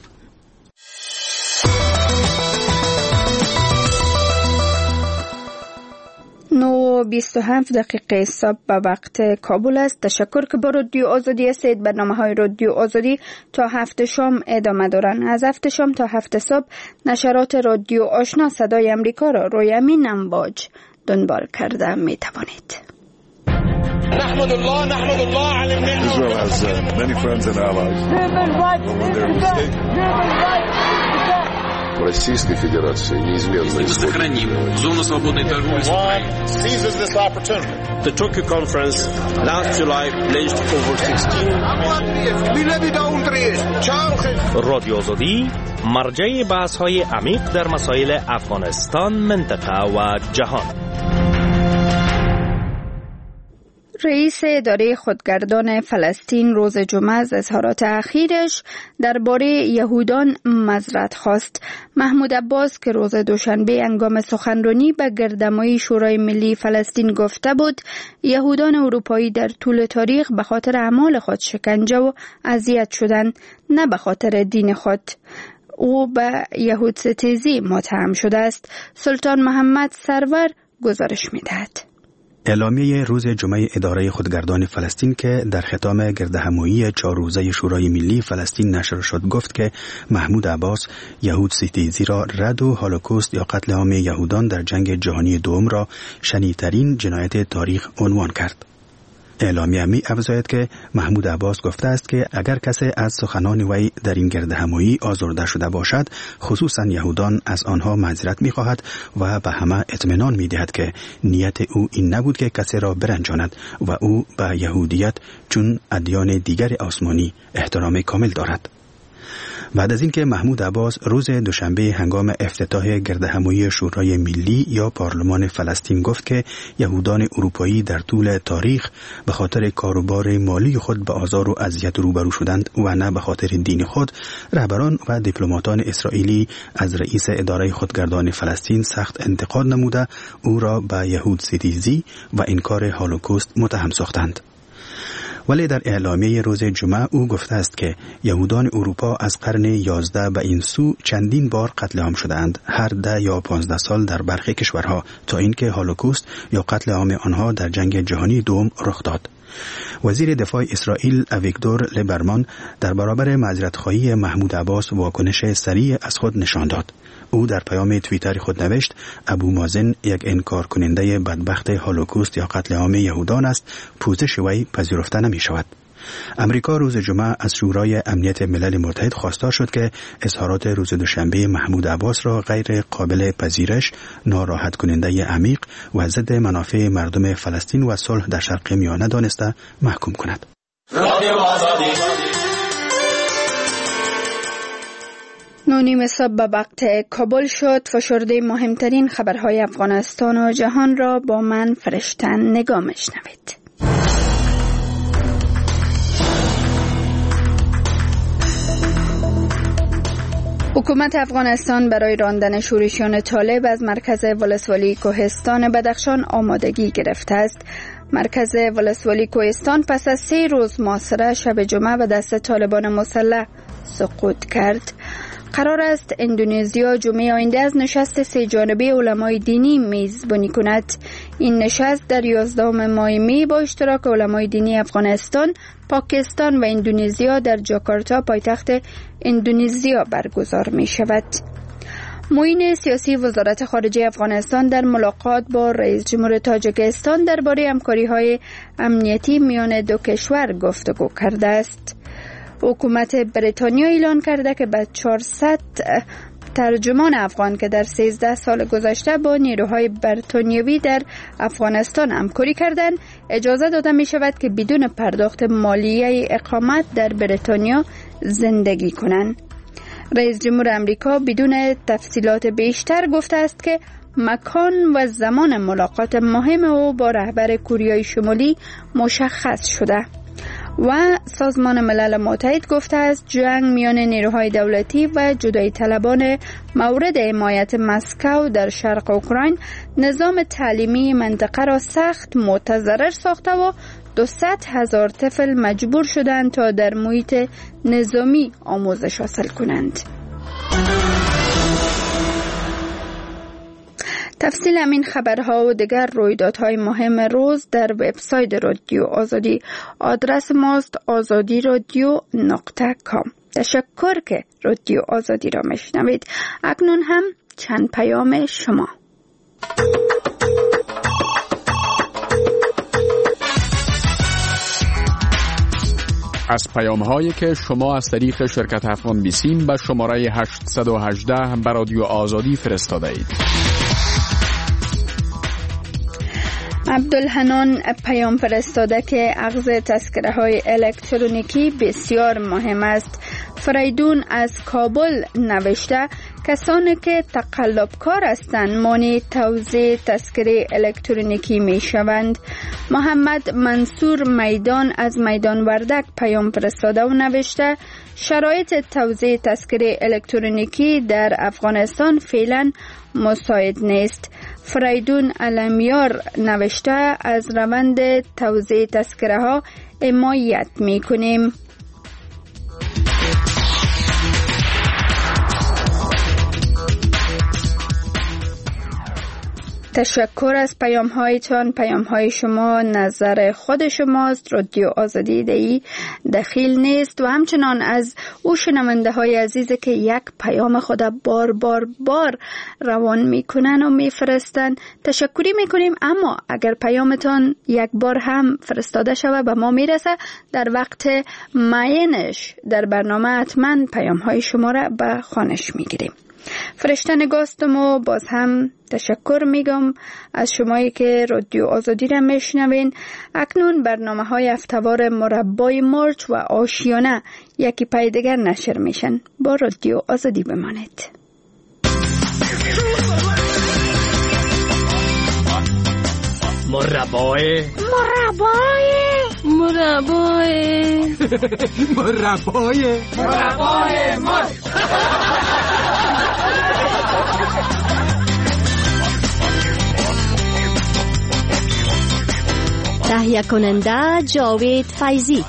9:27 دقیقه صبح به وقت کابل است. تشکر که با رادیو آزادی هستید. برنامه‌های رادیو آزادی تا 7 شام ادامه دارند. از 7 شام تا 7 صبح نشرات رادیو آشنا صدای امریکا را روی همین امواج دنبال کرده می توانید. نحمد الله علی النعمة. Israel has many friends and allies. Российской Федерации неизменно сохраним зону свободной торговли с Украиной. Seizes this opportunity. The Tokyo conference last July pledged over 16 رادیو آزادی مرجع بحث‌های عمیق در مسائل افغانستان، منطقه و جهان. رئیس اداره خودگردان فلسطین روز جمعه از اظهارات اخیرش درباره یهودان معذرت خواست. محمود عباس که روز دوشنبه هنگام سخنرانی به گردهمایی شورای ملی فلسطین گفته بود یهودان اروپایی در طول تاریخ به خاطر اعمال خود شکنجه و اذیت شدند، نه به خاطر دین خود. او به یهود ستیزی متهم شده است. سلطان محمد سرور گزارش می‌دهد. اعلامیه روز جمعه اداره خودگردان فلسطین که در ختام گردهمایی 4 روزه شورای ملی فلسطین نشر شد گفت که محمود عباس یهود ستیزی را رد و هولوکوست یا قتل عام یهودان در جنگ جهانی دوم را شنیع‌ترین جنایت تاریخ عنوان کرد. اعلامیه می افزاید که محمود عباس گفته است که اگر کسی از سخنان وی در این گردهمایی آزرده شده باشد، خصوصا یهودان، از آنها معذرت می خواهد و به همه اطمینان می دهد که نیت او این نبود که کسی را برنجاند و او به یهودیت چون ادیان دیگر آسمانی احترام کامل دارد. بعد از اینکه محمود عباس روز دوشنبه هنگام افتتاح گردهمایی شورای ملی یا پارلمان فلسطین گفت که یهودان اروپایی در طول تاریخ به خاطر کاروبار مالی خود به آزار و اذیت روبرو شدند و نه به خاطر دین خود، رهبران و دیپلماتان اسرائیلی از رئیس اداره خودگردان فلسطین سخت انتقاد نموده او را به یهود ستیزی و انکار هولوکوست متهم ساختند. ولی در اعلامیه روز جمعه او گفته است که یهودان اروپا از قرن 11 به این سو چندین بار قتل عام شدند، هر 10 یا 15 سال در برخی کشورها، تا اینکه هولوکوست یا قتل عام آنها در جنگ جهانی دوم رخ داد. وزیر دفاع اسرائیل اویگدور لیبرمان در برابر معذرت‌خواهی محمود عباس واکنش سریع از خود نشان داد. او در پیام توییتر خود نوشت ابو مازن یک انکار کننده بدبخت هولوکوست یا قتل عام یهودان است، پوزش وی پذیرفته نمی شود. امریکا روز جمعه از شورای امنیت ملل متحد خواستار شد که اظهارات روز دوشنبه محمود عباس را غیر قابل پذیرش، ناراحت کننده عمیق و ضد منافع مردم فلسطین و صلح در شرق میانه دانسته محکوم کند. نونیم صبح به وقت کابل شد. فشرده مهمترین خبرهای افغانستان و جهان را با من فرشتن نگاه میشنوید. حکومت افغانستان برای راندن شورشیان طالب از مرکز ولسوالی کوهستان بدخشان آمادگی گرفته است. مرکز ولسوالی کوهستان پس از 3 روز محاصره شب جمعه به دست طالبان مسلح سقوط کرد. قرار است اندونزیا جمعه آینده از نشست 3 جانبه علمای دینی میزبانی کند. این نشست در 11 ماه می با اشتراک علمای دینی افغانستان، پاکستان و اندونزیا در جاکارتا پایتخت اندونزیا برگزار می شود. معین سیاسی وزارت خارجه افغانستان در ملاقات با رئیس جمهور تاجیکستان درباره همکاری‌های امنیتی میان دو کشور گفتگو کرده است. حکومت بریتانیا اعلان کرده که به 400 ترجمان افغان که در 13 سال گذشته با نیروهای بریتانیایی در افغانستان همکاری کردند اجازه داده می شود که بدون پرداخت مالیه اقامت در بریتانیا زندگی کنند. رئیس جمهور امریکا بدون تفصیلات بیشتر گفته است که مکان و زمان ملاقات مهم او با رهبر کره شمالی مشخص شده و سازمان ملل متحد گفته است جنگ میان نیروهای دولتی و جدایی طلبان مورد حمایت مسکو در شرق اوکراین نظام تعلیمی منطقه را سخت متضرر ساخته و 200,000 طفل مجبور شدند تا در محیط نظامی آموزش حاصل کنند. تفصیل همین خبرها و دیگر رویدادهای مهم روز در وبسایت رادیو آزادی. آدرس ماست azadiradio.com. تشکر که رادیو آزادی را میشنوید. اکنون هم چند پیام شما. از پیام‌هایی که شما از طریق شرکت افغان بیسیم به شماره 818 به رادیو آزادی فرستاده اید. عبدالحنان پیام فرستاده که اخذ تذکره های الکترونیکی بسیار مهم است. فریدون از کابل نوشته کسانی که تقلبکار هستند مانع توزیع تذکره الکترونیکی می شوند. محمد منصور میدان از میدان وردک پیام فرستاده و نوشته شرایط توزیع تذکره الکترونیکی در افغانستان فعلا مساعد نیست. فریدون علمیار نوشته از روند توزیع تذکره ها حمایت می کنیم. تشکر از پیام هایتان. پیام های شما نظر خود شماست. رادیو آزادی دهی دخیل نیست و همچنان از او شنونده های عزیزه که یک پیام خود بار روان میکنن و میفرستن تشکری میکنیم، اما اگر پیامتان یک بار هم فرستاده شود به ما میرسه در وقت معینش در برنامه حتما پیام های شما را به خوانش میگیریم. فرشته نگاستم و باز هم تشکر میگم از شمایی که رادیو آزادی را میشنوین. اکنون برنامه های هفته‌وار مربای مرچ و آشیانه یکی پای دیگر نشر میشن. با رادیو آزادی بمانید. مربای مرچ. تهیه تهیه کننده جاوید فیضی.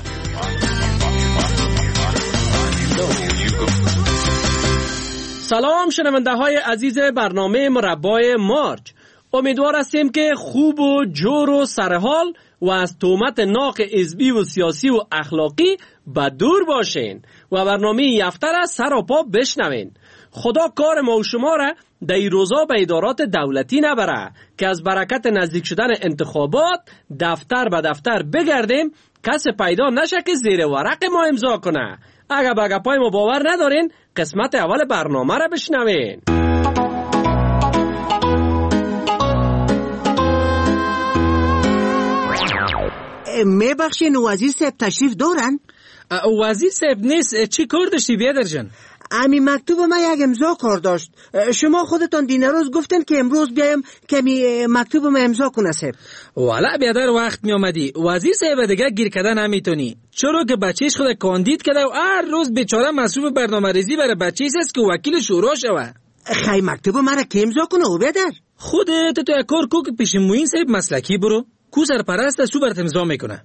سلام شنونده های عزیز برنامه مربای مارچ. امیدوار هستیم که خوب و جور و سرحال و از تهمت ناق حزبی و سیاسی و اخلاقی به دور باشین و برنامه این هفته را سر و پا بشنوین. خدا کار ما و شما را در این روزا به ادارات دولتی نبره که از برکت نزدیک شدن انتخابات دفتر به دفتر بگردیم کس پیدا نشه که زیر ورق ما امضا کنه. اگر به گپای ما باور ندارین قسمت اول برنامه را بشنوین. میبخشین وزیر صاحب تشریف دارن؟ وزیر صاحب نیست. چی کار داشتی بیادر جان؟ امی مکتوب ما یک امضا کار داشت. شما خودتان دین روز گفتن که امروز بیایم که مکتوب ما امضا کنه صاحب. والا بیادر وقت می آمدی. وزیر صاحب دیگه گیر کردن نمیتونی، چرا که بچهش خود کاندید کرده و هر روز بیچاره مصروف برنامه‌ریزی برای بچه‌ش است که وکیل شورا شوه. خی مکتوب ما را که امضا کنه او بیادر؟ خودت تو یک کار کو که پیش موین صاحب مسلکی برو، کو سرپرست سو برات امضا میکنه.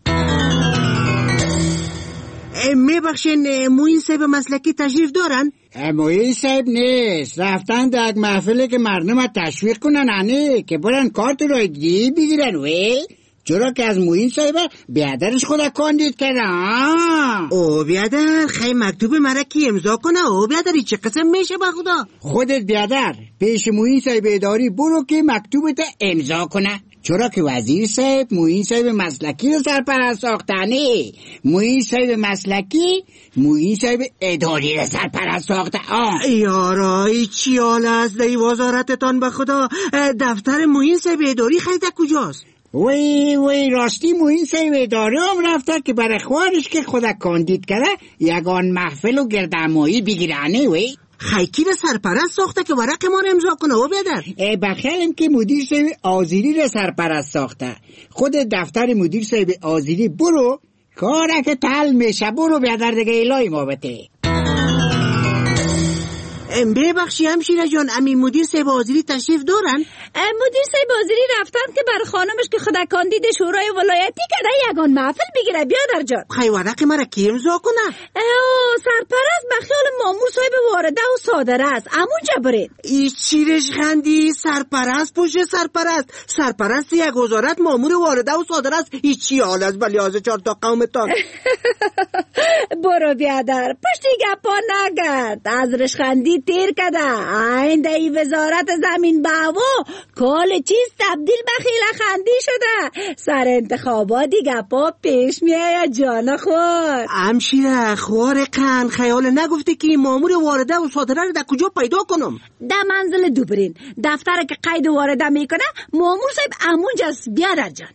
میبخشین موین صاحب مسلکی تشریف دارن؟ موین صاحب نیست، رفتن در یک محفله که مردم تشویق کنن عنی که برن کارت رو دیگه بگیرن وی، چرا که از موین صاحب بیادرش خود کاندید کرده. او بیادر خیلی مکتوب مرا کی امضا کنه؟ او بیادر چه قسم میشه با خدا؟ خودت بیادر پیش موین صاحب اداری برو که مکتوبت امضا کنه، چرا که وزیر صاحب موین صاحب مسلکی رو سرپرست ساختنه. موین صاحب مسلکی موین صاحب اداری رو سرپرست ساخته. یارای چی حال است در وزارتتان به خدا؟ دفتر موین صاحب اداری خیلی کجاست؟ وی راستی موین صاحب اداری هم رفته که برای خوارش که خود کاندید کرده یگان محفل و گردمایی بگیرانه. وی خیکی رو سرپرست ساخته که ورق ما رو امضا کنه و بیادر؟ بخیرم که مدیر صاحب آذری رو سرپرست ساخته. خود دفتر مدیر صاحب آذری برو، کاره که تل میشه برو بیادر دیگه الهی ما بته. ببخشی همشیره جان، امی مدیر صاحب آذری تشریف دارن؟ مدیر صاحب آذری رفتن که بر خانمش که خدا کاندید شورای ولایتی کرده یگان محفل بگیره بیادر جان. خیلی ورق مرا کی امضا کنه؟ سرپرست بخیال مامور صاحب وارده و صادره است، امونجا برید. ای چیرش خندی؟ سرپرست پوشه سرپرست یک وزارت مامور وارده و صادره است. ای چی حال است بلی از چهار تا قومتان؟ برو بیادر پشتی گپا نگرد، از رشخندی تیر کده. آینده ای وزارت زمین به هوا کل چیز تبدیل به خیله خندی شده. سر انتخابات گپا پیش میآید جان خوار. همشیره خوار قند خیال نگفته که این مامور وارده و صادره رو در کجا پیدا کنم؟ در منزل دوبرین دفتر که قید وارده میکنه مامور صاحب امونجاست بیادر جان.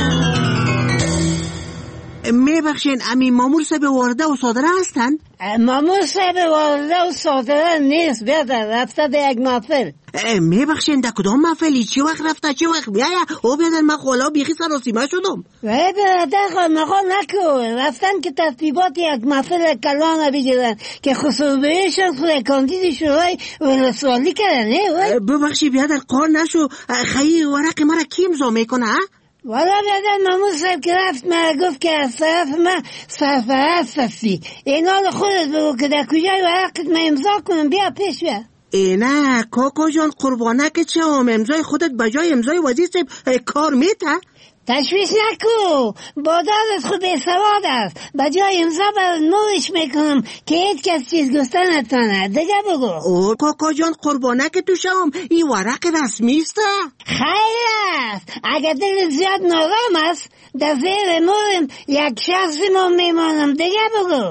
میبخشین امی مامور صاحب وارده و صادره هستن؟ مامور صاحب وارده و صادره نیست بیادر، رفته در یک محفل. میبخشین در کدام محفلی؟ چی وقت رفته چی وقت بیایا؟ او بیادر من خولا بیخی سراسیمه شدم. بیادر خواهد نکو رفتن که ترتیبات یک محفل کلان بگیرن که خصوصیشون خود کاندید شورای ولسوالی کردن. ببخشی بیادر قار نشو، خیلی ورق مرا کی امضا میکنه؟ والا بیادر مامور صاحب که رفت مرا گفت که از طرف من سرپرست هستی، اینا خودت بگو که در کجای ورقت من امضا کنم. بیا پیش بیا. نه کاکا جان قربانه که چه هم امضای خودت بجای امضای وزیر صاحب کار میته؟ تشویش نکو، بادارت خود بی‌سواد است. بجای امضا بر نورش میکنم که هیچ کس چیز گفتن نتونه. دیگه بگو. او کاکا جان قربانه که تو شوم، این ورق رسمی است؟ خیلی است. اگر دل زیاد نارام است در زیر نورم یک شخصی ما میمانم. دیگه بگو.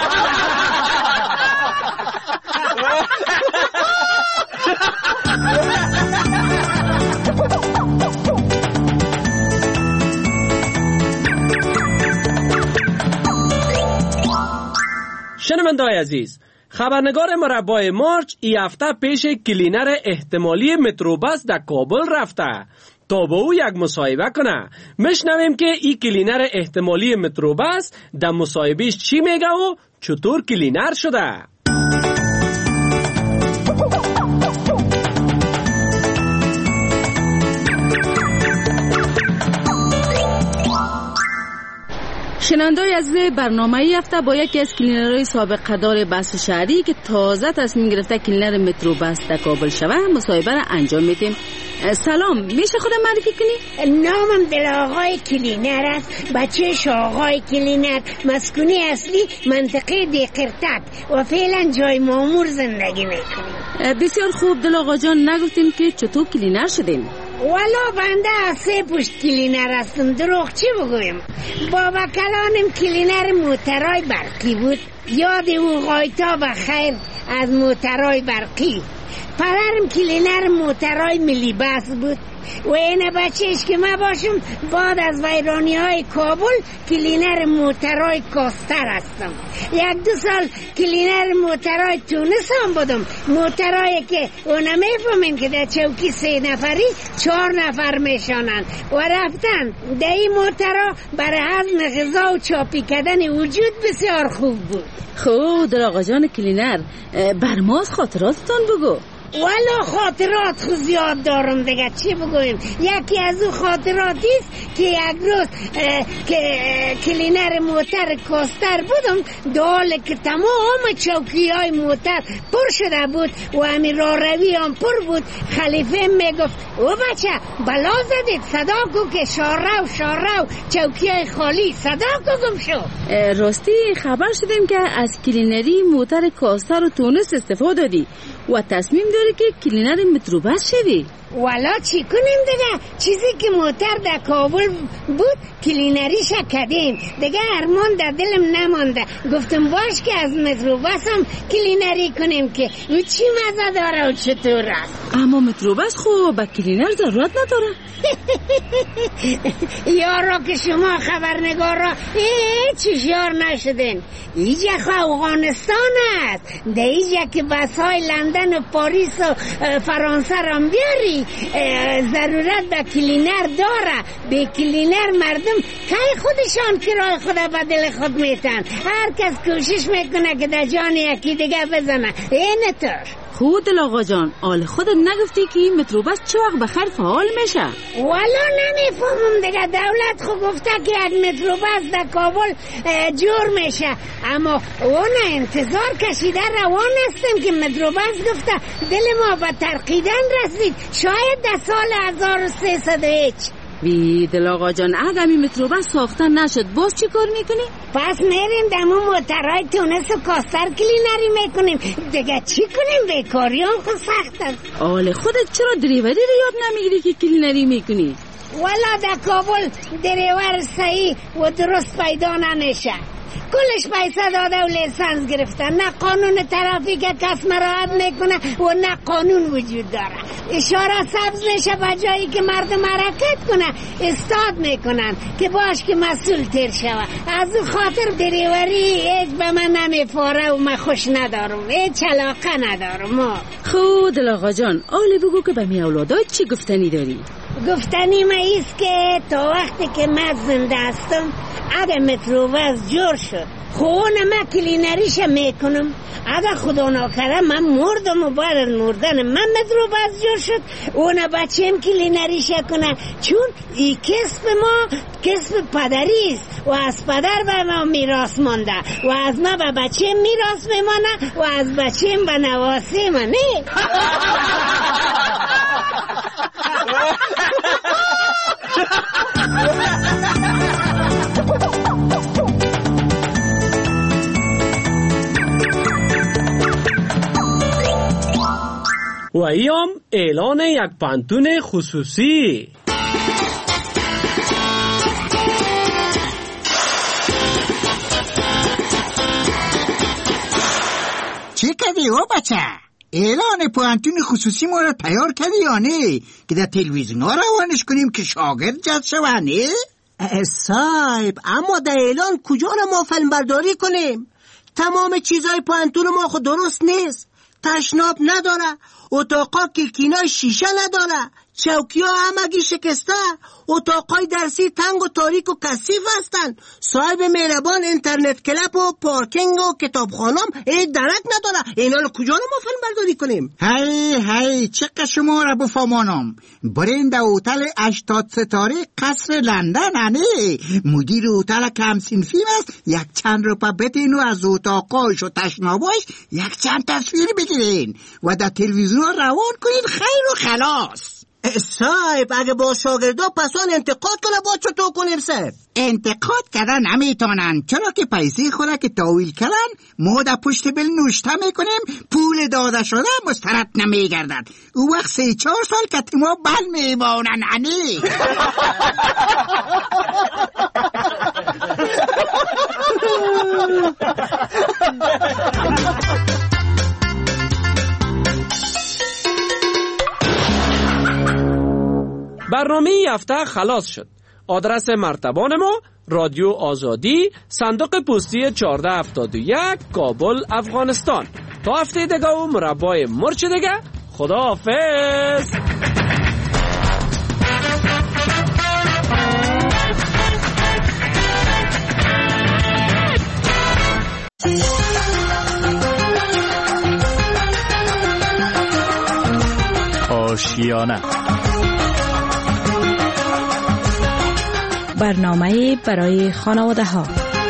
شنونده‌های عزیز، خبرنگار مربای مارچ این هفته پیش کلینر احتمالی متروبس در کابل رفته تا با او یک مصاحبه کنه. میشنویم که این کلینر احتمالی متروبس در مصاحبهش چی میگه و چطور کلینر شده. شنونده‌های عزیز، برنامه ای هفته با یکی از کلینرهای سابق قدار بس شهری که تازه تصمیم گرفته کلینر مترو بس در کابل شوه مصاحبه را انجام میدیم. سلام، میشه خودم معرفی کنی؟ نامم دلآقای کلینر است، بچه آقای کلینر، مسکونی اصلی منطقه دیقرتک و فعلا جای مامور زندگی میکنیم. بسیار خوب دلآقا جان، نگفتیم که چطور کلینر شدیم؟ والا بنده از 3 پشت کلینر هستم، دروغ چی بگویم؟ بابا کلانم کلینر موترای برقی بود، یاد او غایتا بخیر از موترای برقی. پدرم کلینر موترای ملی بس بود و این بچهش که ما باشم بعد از ویرانی های کابل کلینر موترای کاستر هستم. 1-2 سال کلینر موترای تونس هم بودم، موترایی که اونا میفهمین که در چوکی 3 نفری 4 نفر میشانن و رفتن در این موترها برای هضم غذا و چاپی کردن وجود بسیار خوب بود. خب در آقا جان کلینر، برماز خاطراتتون بگو. والا خاطرات خود زیاد دارم دیگه، چی بگویم؟ یکی از اون خاطراتی است که یک روز که کلینر موتر کاستر بودم، داله که تمام چوکی های موتر پر شده بود و همین راه روی هم پر بود. خلیفه میگفت او بچه بلا زدید، صدا کو که شارو چوکی های خالی، صدا کو گم شو. راستی خبر شدیم که از کلینری موتر کاستر و تونس استفاده دادی و تصمیم داری که کلینر مترو بس شدی. والا چی کنیم دیگه، چیزی که موتر در کابل بود کلینریش کردیم دیگه، ارمان در دلم نمانده. گفتم باش که از مترو بس هم کلینری کنیم که او چی مزه داره و چطور است. اما مترو بس خوب با کلینر ضرورت نداره. یارا که شما خبرنگار را هیچ یار نشدین. اینجا افغانستان است، در اینجا که بس های لندن و پاریس و فرانسه را بیاری ضرورت به کلینر داره. به کلینر مردم که خودشان کرای خود به دل خود میتن، هر کس کوشش میکنه که در جان یکی دیگه بزنه. این طور خود دل آقا جان، آل خودت نگفتی که این مترو بس چه وقت بخیر فعال میشه؟ والا نمیفهمم دیگه، دولت خود گفته که یک مترو بس در کابل جور میشه، اما اون انتظار کشیده روان هستیم که مترو بس گفته. دل ما به ترقیدن رسید، شاید در سال 1300 هیچ. بی دل آقا جان، اگر این مترو بس ساختن نشد باز چی کار میکنی؟ پس میریم دمو موترهای تونس و کاستر کلینری میکنیم دیگه. چی کنیم؟ بیکاری هم خود سخت است. آله خودت چرا دریوری رو یاد نمیگیری که کلینری میکنی؟ والا در کابل دریور صحیح و درست پیدا نمیشه، کلش پیسه داده و لیسانس گرفتن، نه قانون ترافیک کس مراعات میکنه و نه قانون وجود داره. اشاره سبز میشه به جایی که مردم حرکت کنه استاد میکنن که باش که مسئول تیر شوه. از اون خاطر دریوری هیچ به من نمیفاره و من خوش ندارم، هیچ علاقه ندارم. خود دل آقا جان، آله بگو که به می اولادات چی گفتنی داری؟ گفتنی ما ایست که تا وقتی که من زنده هستم اگه مترو بس جور شد خونه من کلینریش میکنم، اگه خدا ناکره من مردم و بعد از مردن من مترو بس جور شد اون بچه‌م کلینریش کنه، چون این کسب ما کسب پدری است و از پدر به ما میراث مانده و از ما به بچه‌م میراث میمانه و از بچه‌م به نواسه من. نه و ایام اعلان یک پانتون خصوصی. چی کردی او بچه؟ اعلان پانتون خصوصی ما را تیار کردی یا نه که در تلویزیون ها روانش کنیم که شاگرد جد شوه نه؟ صاحب اما در اعلان کجا را ما فیلم برداری کنیم؟ تمام چیزای پانتون ما خود درست نیست، تشناب نداره، اتاقا کلکینای شیشه نداره، چوکی ها همگی شکسته، اتاقای درسی تنگ و تاریک و کثیف هستن. صاحب مهربان اینترنت کلاب و پارکینگ و کتابخانم درک نداره. اینا رو کجا ما فیلم برداری کنیم؟ هی چقدر شما را بفهمانم. برین در هتل 80 ستاره قصر لندن هنه. مدیر هتل کم صنفی است. یک چند روپا بتین و از اتاقاش و تشناباش یک چند تصویر بگیرین و در تلویزیون روان کنین، خیر و خلاص. صاحب اگه با شاگردا پسان انتقاد کنه با چطور کنیم صاحب؟ انتقاد کردن نمیتونن، چرا که پیسه خورا که تاویل کردن ما در پشت بل نوشته میکنیم، پول داده شده مسترد نمیگردن. او وقت 3-4 سال که ما بل میمانن عنی. برنامه این هفته خلاص شد. آدرس مرتبان ما رادیو آزادی، صندوق پستی 1471، کابل، افغانستان. تا هفته دیگه و مربای مرچ دیگه، خدا حافظ. آشیانه، برنامه برای خانواده ها.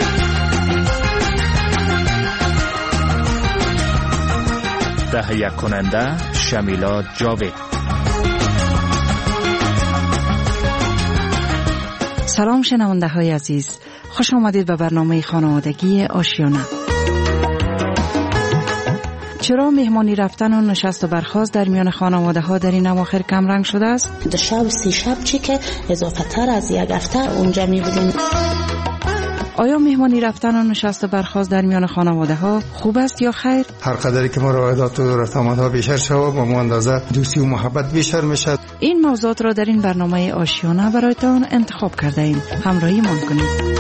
تهیه کننده شمیلا جاوید. سلام شنونده های عزیز، خوش آمدید به برنامه خانوادگی آشیانه. چرا مهمانی رفتن و نشست و برخاست در میان خانواده ها در این اواخر کم رنگ شده است؟ 2 شب 3 شب چی که اضافه تر از یک هفته اونجا می بودیم. آیا مهمانی رفتن و نشست و برخاست در میان خانواده ها خوب است یا خیر؟ هر قدری که مراودات و رفتامات بیشتر شود با ما اندازه دوستی و محبت بیشتر میشد. این موضوعات را در این برنامه آشیانه برایتان انتخاب کرده ایم. همراهی من کنید.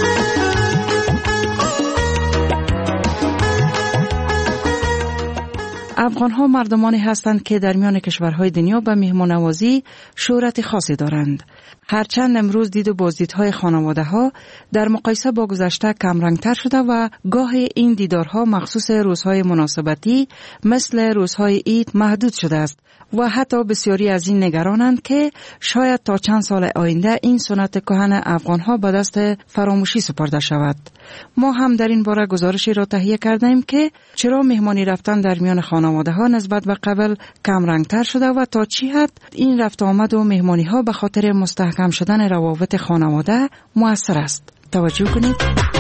افغان‌ها مردمانی هستند که در میان کشورهای دنیا به مهمان‌نوازی شهرت خاصی دارند. هرچند امروز دید و بازدیدهای خانواده‌ها در مقایسه با گذشته کمرنگ‌تر شده و گاه این دیدارها مخصوص روزهای مناسبتی مثل روزهای عید محدود شده است و حتی بسیاری از این نگرانند که شاید تا چند سال آینده این سنت کهن افغان‌ها به دست فراموشی سپرده شود. ما هم در این باره گزارشی را تهیه کردیم که چرا مهمانی رفتن در میان خانواده‌ها نسبت به قبل کم رنگ‌تر شده و تا چه حد این رفت آمد و مهمانی‌ها به خاطر مستحکم شدن روابط خانواده مؤثر است. توجه کنید.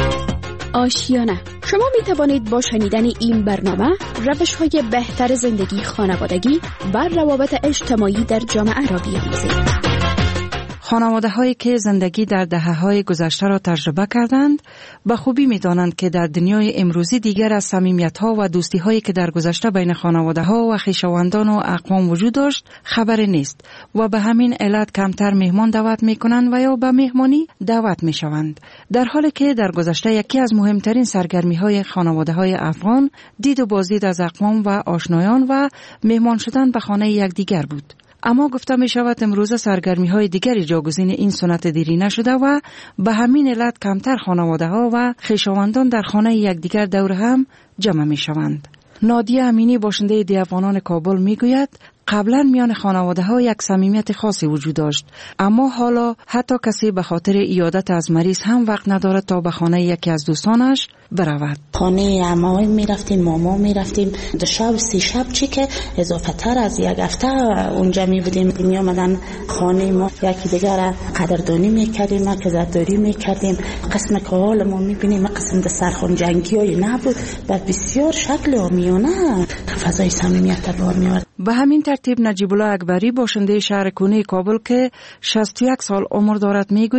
آشیانه، شما می توانید با شنیدن این برنامه روش‌های بهتر زندگی خانوادگی و روابط اجتماعی در جامعه را بیاموزید. خانواده هایی که زندگی در دهه‌های گذشته را تجربه کردند به خوبی می دانند که در دنیای امروزی دیگر از صمیمیت‌ها و دوستی‌هایی که در گذشته بین خانواده‌ها و خویشاوندان و اقوام وجود داشت خبری نیست و به همین علت کمتر مهمان دعوت می کنند و یا به مهمانی دعوت می شوند. در حالی که در گذشته یکی از مهمترین سرگرمی‌های خانواده‌های افغان دید و بازدید از اقوام و آشنایان و مهمان شدن به خانه یکدیگر بود. اما گفته می شود امروزه سرگرمی های دیگری جاگزین این سنت دیرینه شده و به همین علت کمتر خانواده ها و خویشاوندان در خانه یکدیگر دور هم جمع می شوند. نادیه امینی باشنده دیوانان کابل می گوید قبلا میان خانواده ها یک صمیمیت خاصی وجود داشت، اما حالا حتی کسی به خاطر عیادت از مریض هم وقت ندارد تا به خانه یکی از دوستانش برود. خانه عموی میرفتیم، ماما میرفتیم، 2 شب 3 شب چی که اضافه تر از یک هفته اونجا می بودیم. می آمدن خانه ما، یکی دیگر قدردانی میکردیم، عزتداری میکردیم. قسم که حال ما میبینیم قسم ده سرخون جنگی های نبود، بعد بسیار شکل آمیانه فضای صمیمیت رو میاد. به همین ترتیب نجیب الله اکبری باشنده شهر کونه کابل که 61 سال عمر دارد میگوید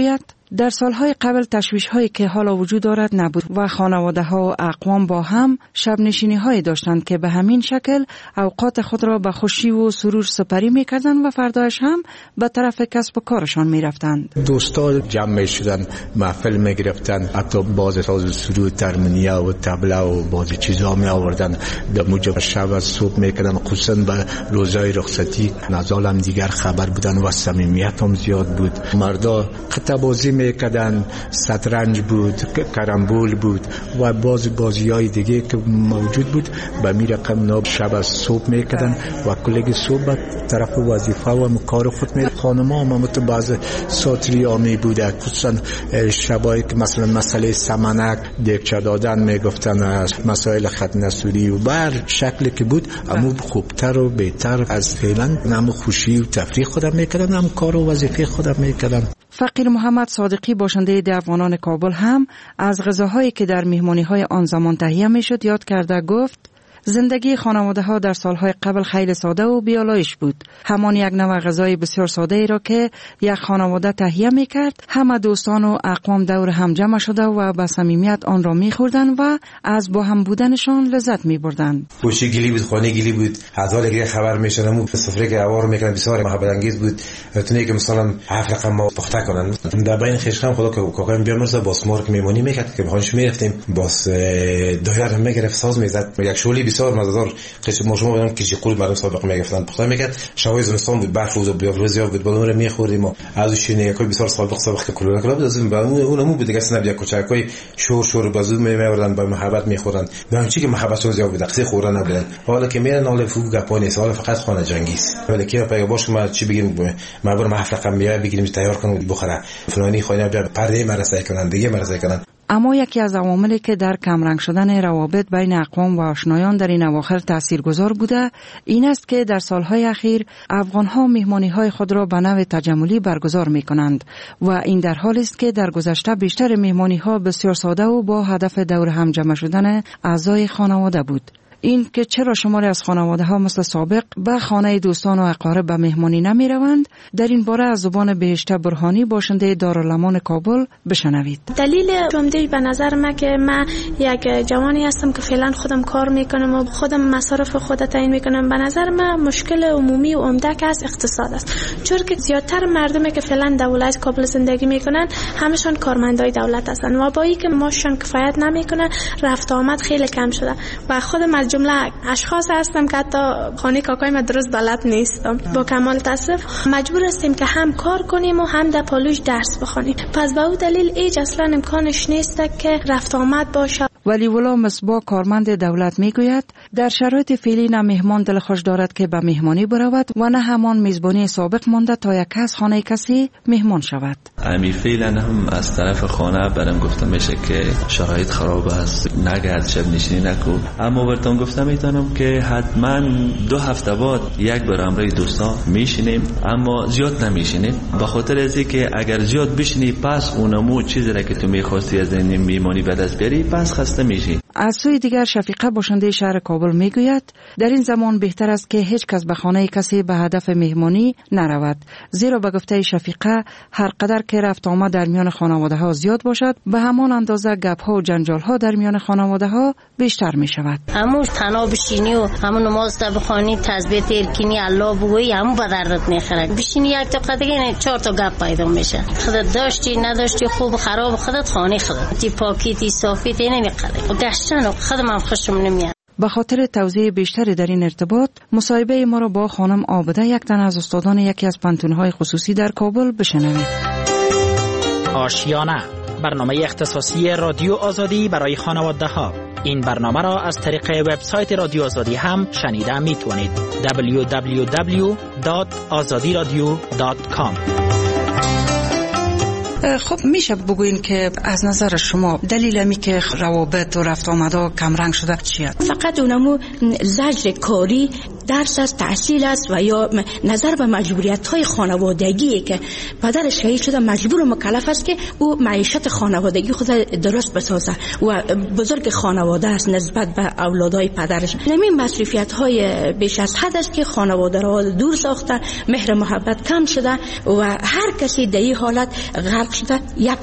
در سالهای قبل تشویش‌هایی که حالا وجود دارد نبود و خانواده‌ها و اقوام با هم شب نشینی‌هایی داشتند که به همین شکل اوقات خود را به خوشی و سرور سپری می‌کردند و فردایش هم به طرف کسب و کارشان می‌رفتند. دوستا جمع شدن، محفل می‌گرفتند، حتی باز ساز سرود ترمینیا و طبله و باز چیزا می‌آوردند. در موجب شب از صبح می‌کردن، خصوصا به روزهای رخصتی نزال هم دیگر خبر بودن و صمیمیت هم زیاد بود. مردا قطعه بازی میکردن، شطرنج بود، کرامبول بود و بازی‌های دیگه که موجود بود. به می رقم شب از صبح میکردن و کلگی صبح طرف وظیفه و کار خود می خانم‌ها هم بعض ساتری آمی بوده، خصوصا شبایی که مثلا مسئله سمنک دیگچه دادن میگفتن، مسائل ختنه سوری و بر شکلی که بود اما خوبتر و بهتر از فعلا. نم خوشی و تفریح خودم میکردن، هم کار و وظیفه خودم میکردن. فقیر محمد صادقی باشنده افغانان کابل هم از غذاهایی که در مهمانی‌های آن زمان تهیه میشد یاد کرده گفت زندگی خانواده‌ها در سالهای قبل خیلی ساده و بیالایش بود. همان یک نوع غذای بسیار ساده ای را که یک خانواده تهیه می‌کرد، همه دوستان و اقوام دور هم جمع شده و با صمیمیت آن را می‌خوردند و از با هم بودنشان لذت می‌بردند. گوشی گلی بود، خانه گلی بود، حالا دیگه خبر می‌شدم و سفره که اوار می‌کردن بسیار محبت انگیز بود. تونی که مثلا 7 رقم ما پخته کنن در بین خشخم خدا که کاکایم بیامرزه باس مارک میمونی می‌کرد که بخونش می‌رفتیم باس دایره هم می‌گرفت ساز می‌زد. یک شولی بسیار مزه‌دار قش ما شما بدون کشی قول مردم سابق میگفتن پخته میکرد. شوای زمستان بود، برف و بیاورز یا بود بالون رو میخوردیم و از شینه یکای بسیار سابق که کلونا کلاب دادیم با اونمو بود دیگه سنب یک کوچکای شور بازو میوردن با محبت میخوردن. به چی که محبتشون زیاد بود قصه خوردن نبودن. حالا که میرن حال فوق گپانی سال فقط خانه جنگیست. ولی که پای باش ما چی بگیم ما برام رقم بگیریم تیار کنیم بخوره فلانی خانه پرده مرسه کنن دیگه مرسه کنن. اما یکی از عواملی که در کمرنگ شدن روابط بین اقوام و آشنایان در این اواخر تاثیرگذار بوده این است که در سالهای اخیر افغان‌ها مهمانی‌های خود را به نوع تجملی برگزار می‌کنند و این در حالی است که در گذشته بیشتر مهمانی‌ها بسیار ساده و با هدف دور هم جمع شدن اعضای خانواده بود. این که چرا شماری از خانواده‌ها مثل سابق به خانه دوستان و اقارب به مهمانی نمی‌روند، در این باره از زبان بهشته برهانی باشنده دارالامان کابل بشنوید. دلیل جمعی به نظر من که من یک جوانی هستم که فعلا خودم کار میکنم و خودم مصارف خودم تعیین میکنم. به نظر من مشکل عمومی و عمده که از اقتصاد است، چون که زیادتر مردمی که فعلا در ولایت کابل زندگی میکنن همشون کارمندای دولت هستن و با اینکه معاششون کفایت نمیکنه رفت آمد خیلی کم شده و خودم جمله اشخاص هستم که حتی خانه کاکای ما درست بلد نیستم. با کمال تاسف مجبور هستیم که هم کار کنیم و هم در پالوش درس بخونیم. پس به اون دلیل ایج اصلا امکانش نیست که رفت آمد باشه. ولی ولا مصباح کارمند دولت میگوید در شرایط فعلی نه مهمان دل خوش دارد که به مهمانی برود و نه همان میزبانی سابق مانده تا یک کس خانه کسی مهمان شود. امی فعلا هم از طرف خانه برام گفته میشه که شرایط خراب است، نگرد شب نشینی نکو. اما براتون گفتم میتونم که حتما 2 هفته بعد یک بار امروی دوستا میشینیم، اما زیاد نمیشینیم به خاطر از اینکه اگر زیاد بشینی پس اونمو چیزی را که تو میخواستی از این میمانی به دست بیاری پس خسته میشی. از سوی دیگر شفیقه باشنده شهر کابل میگوید در این زمان بهتر است که هیچ کس به خانه کسی به هدف مهمانی نرود، زیرا به گفته شفیقه هر قدر که رفت آمد در میان خانواده ها زیاد باشد به همان اندازه گپ ها و جنجال ها در میان خانواده ها بیشتر می شود. همون تنها بشینی و همون نماز بخوانی تسبیح تلقینی الله بگویی همون به دردت میخوره. بشینی یک دقیقه دیگه 4 تا گپ پیدا میشه. خودت داشتی نداشتی خوب خراب خودت خانه خودت تی پاکی تی صافی تی نمیخره و گشتن خودم هم خوشم نمیاد. به خاطر توضیح بیشتری در این ارتباط مصاحبه ما را با خانم عابده یک تن از استادان یکی از پانتون‌های خصوصی در کابل بشنوید. آشیانه، برنامه اختصاصی رادیو آزادی برای خانواده‌ها. این برنامه را از طریق وبسایت رادیو آزادی هم شنیده میتونید. www.azadiradio.com. خب میشه بگوین که از نظر شما دلیل امی که روابط و رفت آمده کم رنگ شده چیه؟ فقط اونمو زجر کاری درس است، تحصیل است و یا نظر به مجبوریت های خانوادگی که پدرش شهید شده مجبور و مکلف است که او معیشت خانوادگی خود درست بسازه و بزرگ خانواده است نسبت به اولادای پدرش. همین مسئولیت های بیش از حد است که خانواده را دور ساخته، مهر محبت کم شده و هر کسی در این حالت غرق شده. یک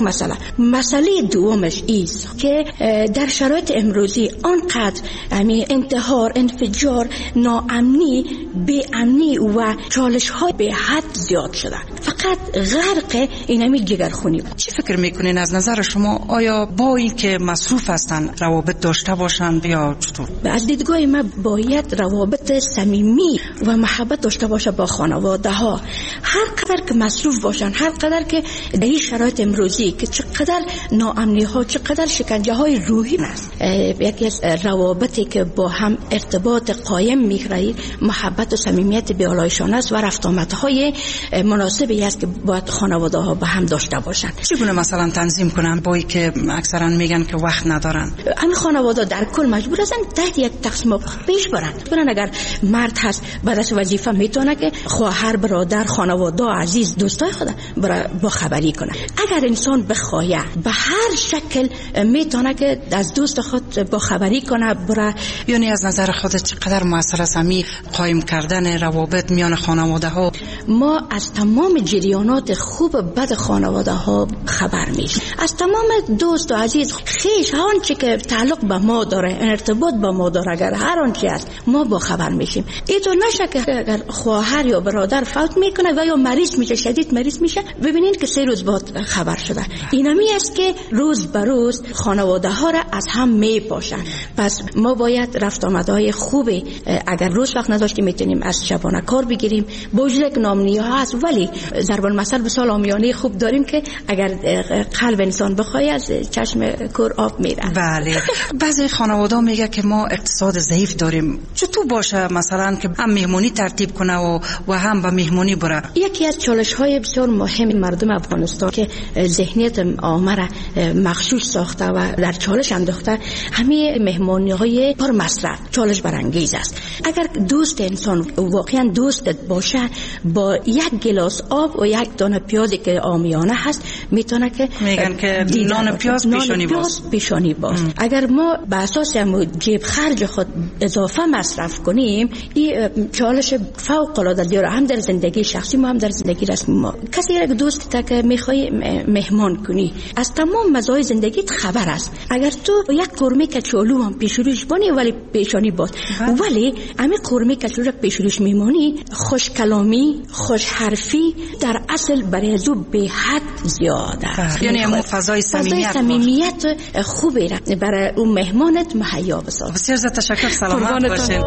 مسئله دومش است که در شرایط امروزی آنقدر انتحار، انفجار، ناامنی، بی‌امنی و چالش های به حد زیاد شده. فقط غرق اینمی جگرخونی. چی فکر میکنین از نظر شما؟ آیا با این که مصروف هستن روابط داشته باشن یا چطور؟ از دیدگاه ما باید روابط صمیمی و محبت داشته باشه با خانواده ها. هر قدر که مصروف باشن، هر قدر که در این شرایط امروزی که چقدر ناامنی ها، چقدر شکنجه های روحی است، یکی از روابطی که با هم ارتباط قایم می‌کنه محبت و صمیمیت بی‌آلایشانه است و رفت آمدهای مناسبی است که باید خانواده ها با هم داشته باشن. چگونه مثلا تنظیم کنن با اینکه اکثرا میگن که وقت ندارن؟ این خانواده در کل مجبور هستن تحت یک تقسیم وقت پیش برن. اگر مرد هست بعد از وظیفه میتونه که خواهر، برادر، خانواده عزیز، دوستای خود با خبری کنه. اگر انسان بخواه به هر شکل میتونه که از دوست خود با خبری کنه. یعنی از نظر خودت چقدر موثر است قایم کردن روابط میان خانواده ها؟ ما از تمام جریانات خوب و بد خانواده ها خبر میشیم، از تمام دوست و عزیز خیش هر چی که تعلق به ما داره، ارتباط با ما داره، اگر هر آنچه است ما با خبر میشیم. اینطور نشه که اگر خواهر یا برادر فوت میکنه و یا مریض میشه، شدید مریض میشه، ببینین که 3 روز بعد خبر شده. اینمی است که روز به روز خانواده ها را از هم میپاشن. پس ما باید رفت آمدهای خوبی، اگر روز وقت نداشتیم میتونیم از شبانه کار بگیریم. بوجلک نامنی ها هست ولی ضرب المثل به سال آمیانه خوب داریم که اگر قلب انسان بخواه از چشم کور آب میره. بله. بعضی خانواده میگه که ما اقتصاد ضعیف داریم، چطور باشه مثلا که هم مهمونی ترتیب کنه و هم به مهمونی بره؟ یکی از چالش های بسیار مهم مردم افغانستان که ذهنیت عامه را مغشوش ساخته و در چالش انداخته، همین مهمانی های پر مصرف چالش برانگیز است. اگر دوست انسان واقعا دوستت باشه، با یک گلاس آب و یک دانه پیازی که عامیانه هست میتونه که میگن که نان پیاز پیشانی باز. اگر ما به اساس جیب خرج خود اضافه مصرف کنیم، این چالش فوق العاده داره، هم در زندگی شخصی ما هم در زندگی رسمی ما. کسی را دوست تا که میخوای مهمان کنی، از تمام مزایای زندگیت خبر است. اگر تو یک قرمه کچالو هم پیشروش بانی ولی پیشانی باز، ولی همین قرمه کچالو را پیشروش میمانی، خوش کلامی، خوش حرفی در اصل برای از او به حد زیاده. یعنی همون فضای صمیمیت خوبی را برای اون مهمانت مهیا بساز. بسیار زیاد تشکر، سلامت باشین.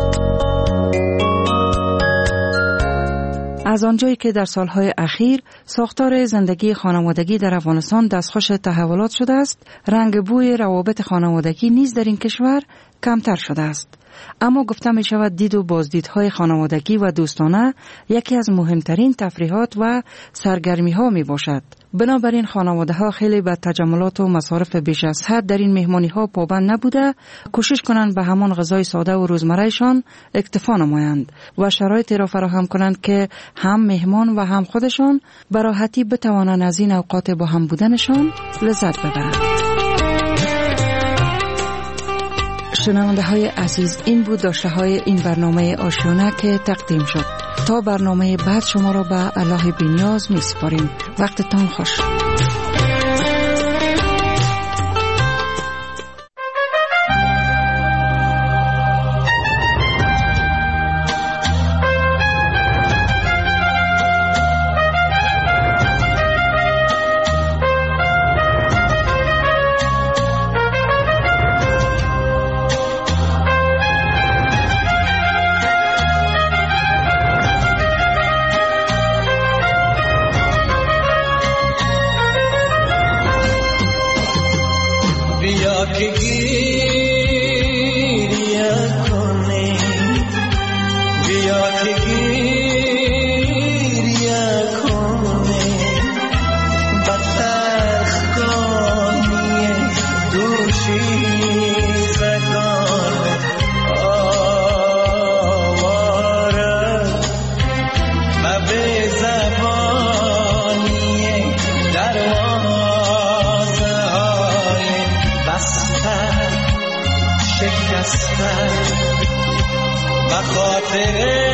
از آنجایی که در سالهای اخیر ساختار زندگی خانوادگی در افغانستان دستخوش تحولات شده است، رنگ بوی روابط خانوادگی نیز در این کشور کمتر شده است. اما گفته می شود دید و بازدیدهای خانوادگی و دوستانه یکی از مهمترین تفریحات و سرگرمی ها می باشد. بنابراین خانواده ها خیلی به تجملات و مصارف بیش از حد در این مهمانی ها پابند نبوده، کوشش کنند به همان غذای ساده و روزمرهشان اکتفا نمایند و شرایطی را فراهم کنند که هم مهمان و هم خودشان به راحتی بتوانند از این اوقات با هم بودنشان لذت ببرند. شنونده های عزیز، این بود داشته های این برنامه آشیانه که تقدیم شد. تا برنامه بعد شما را به الله بی‌نیاز می سپاریم. وقتتان خوش. خاطره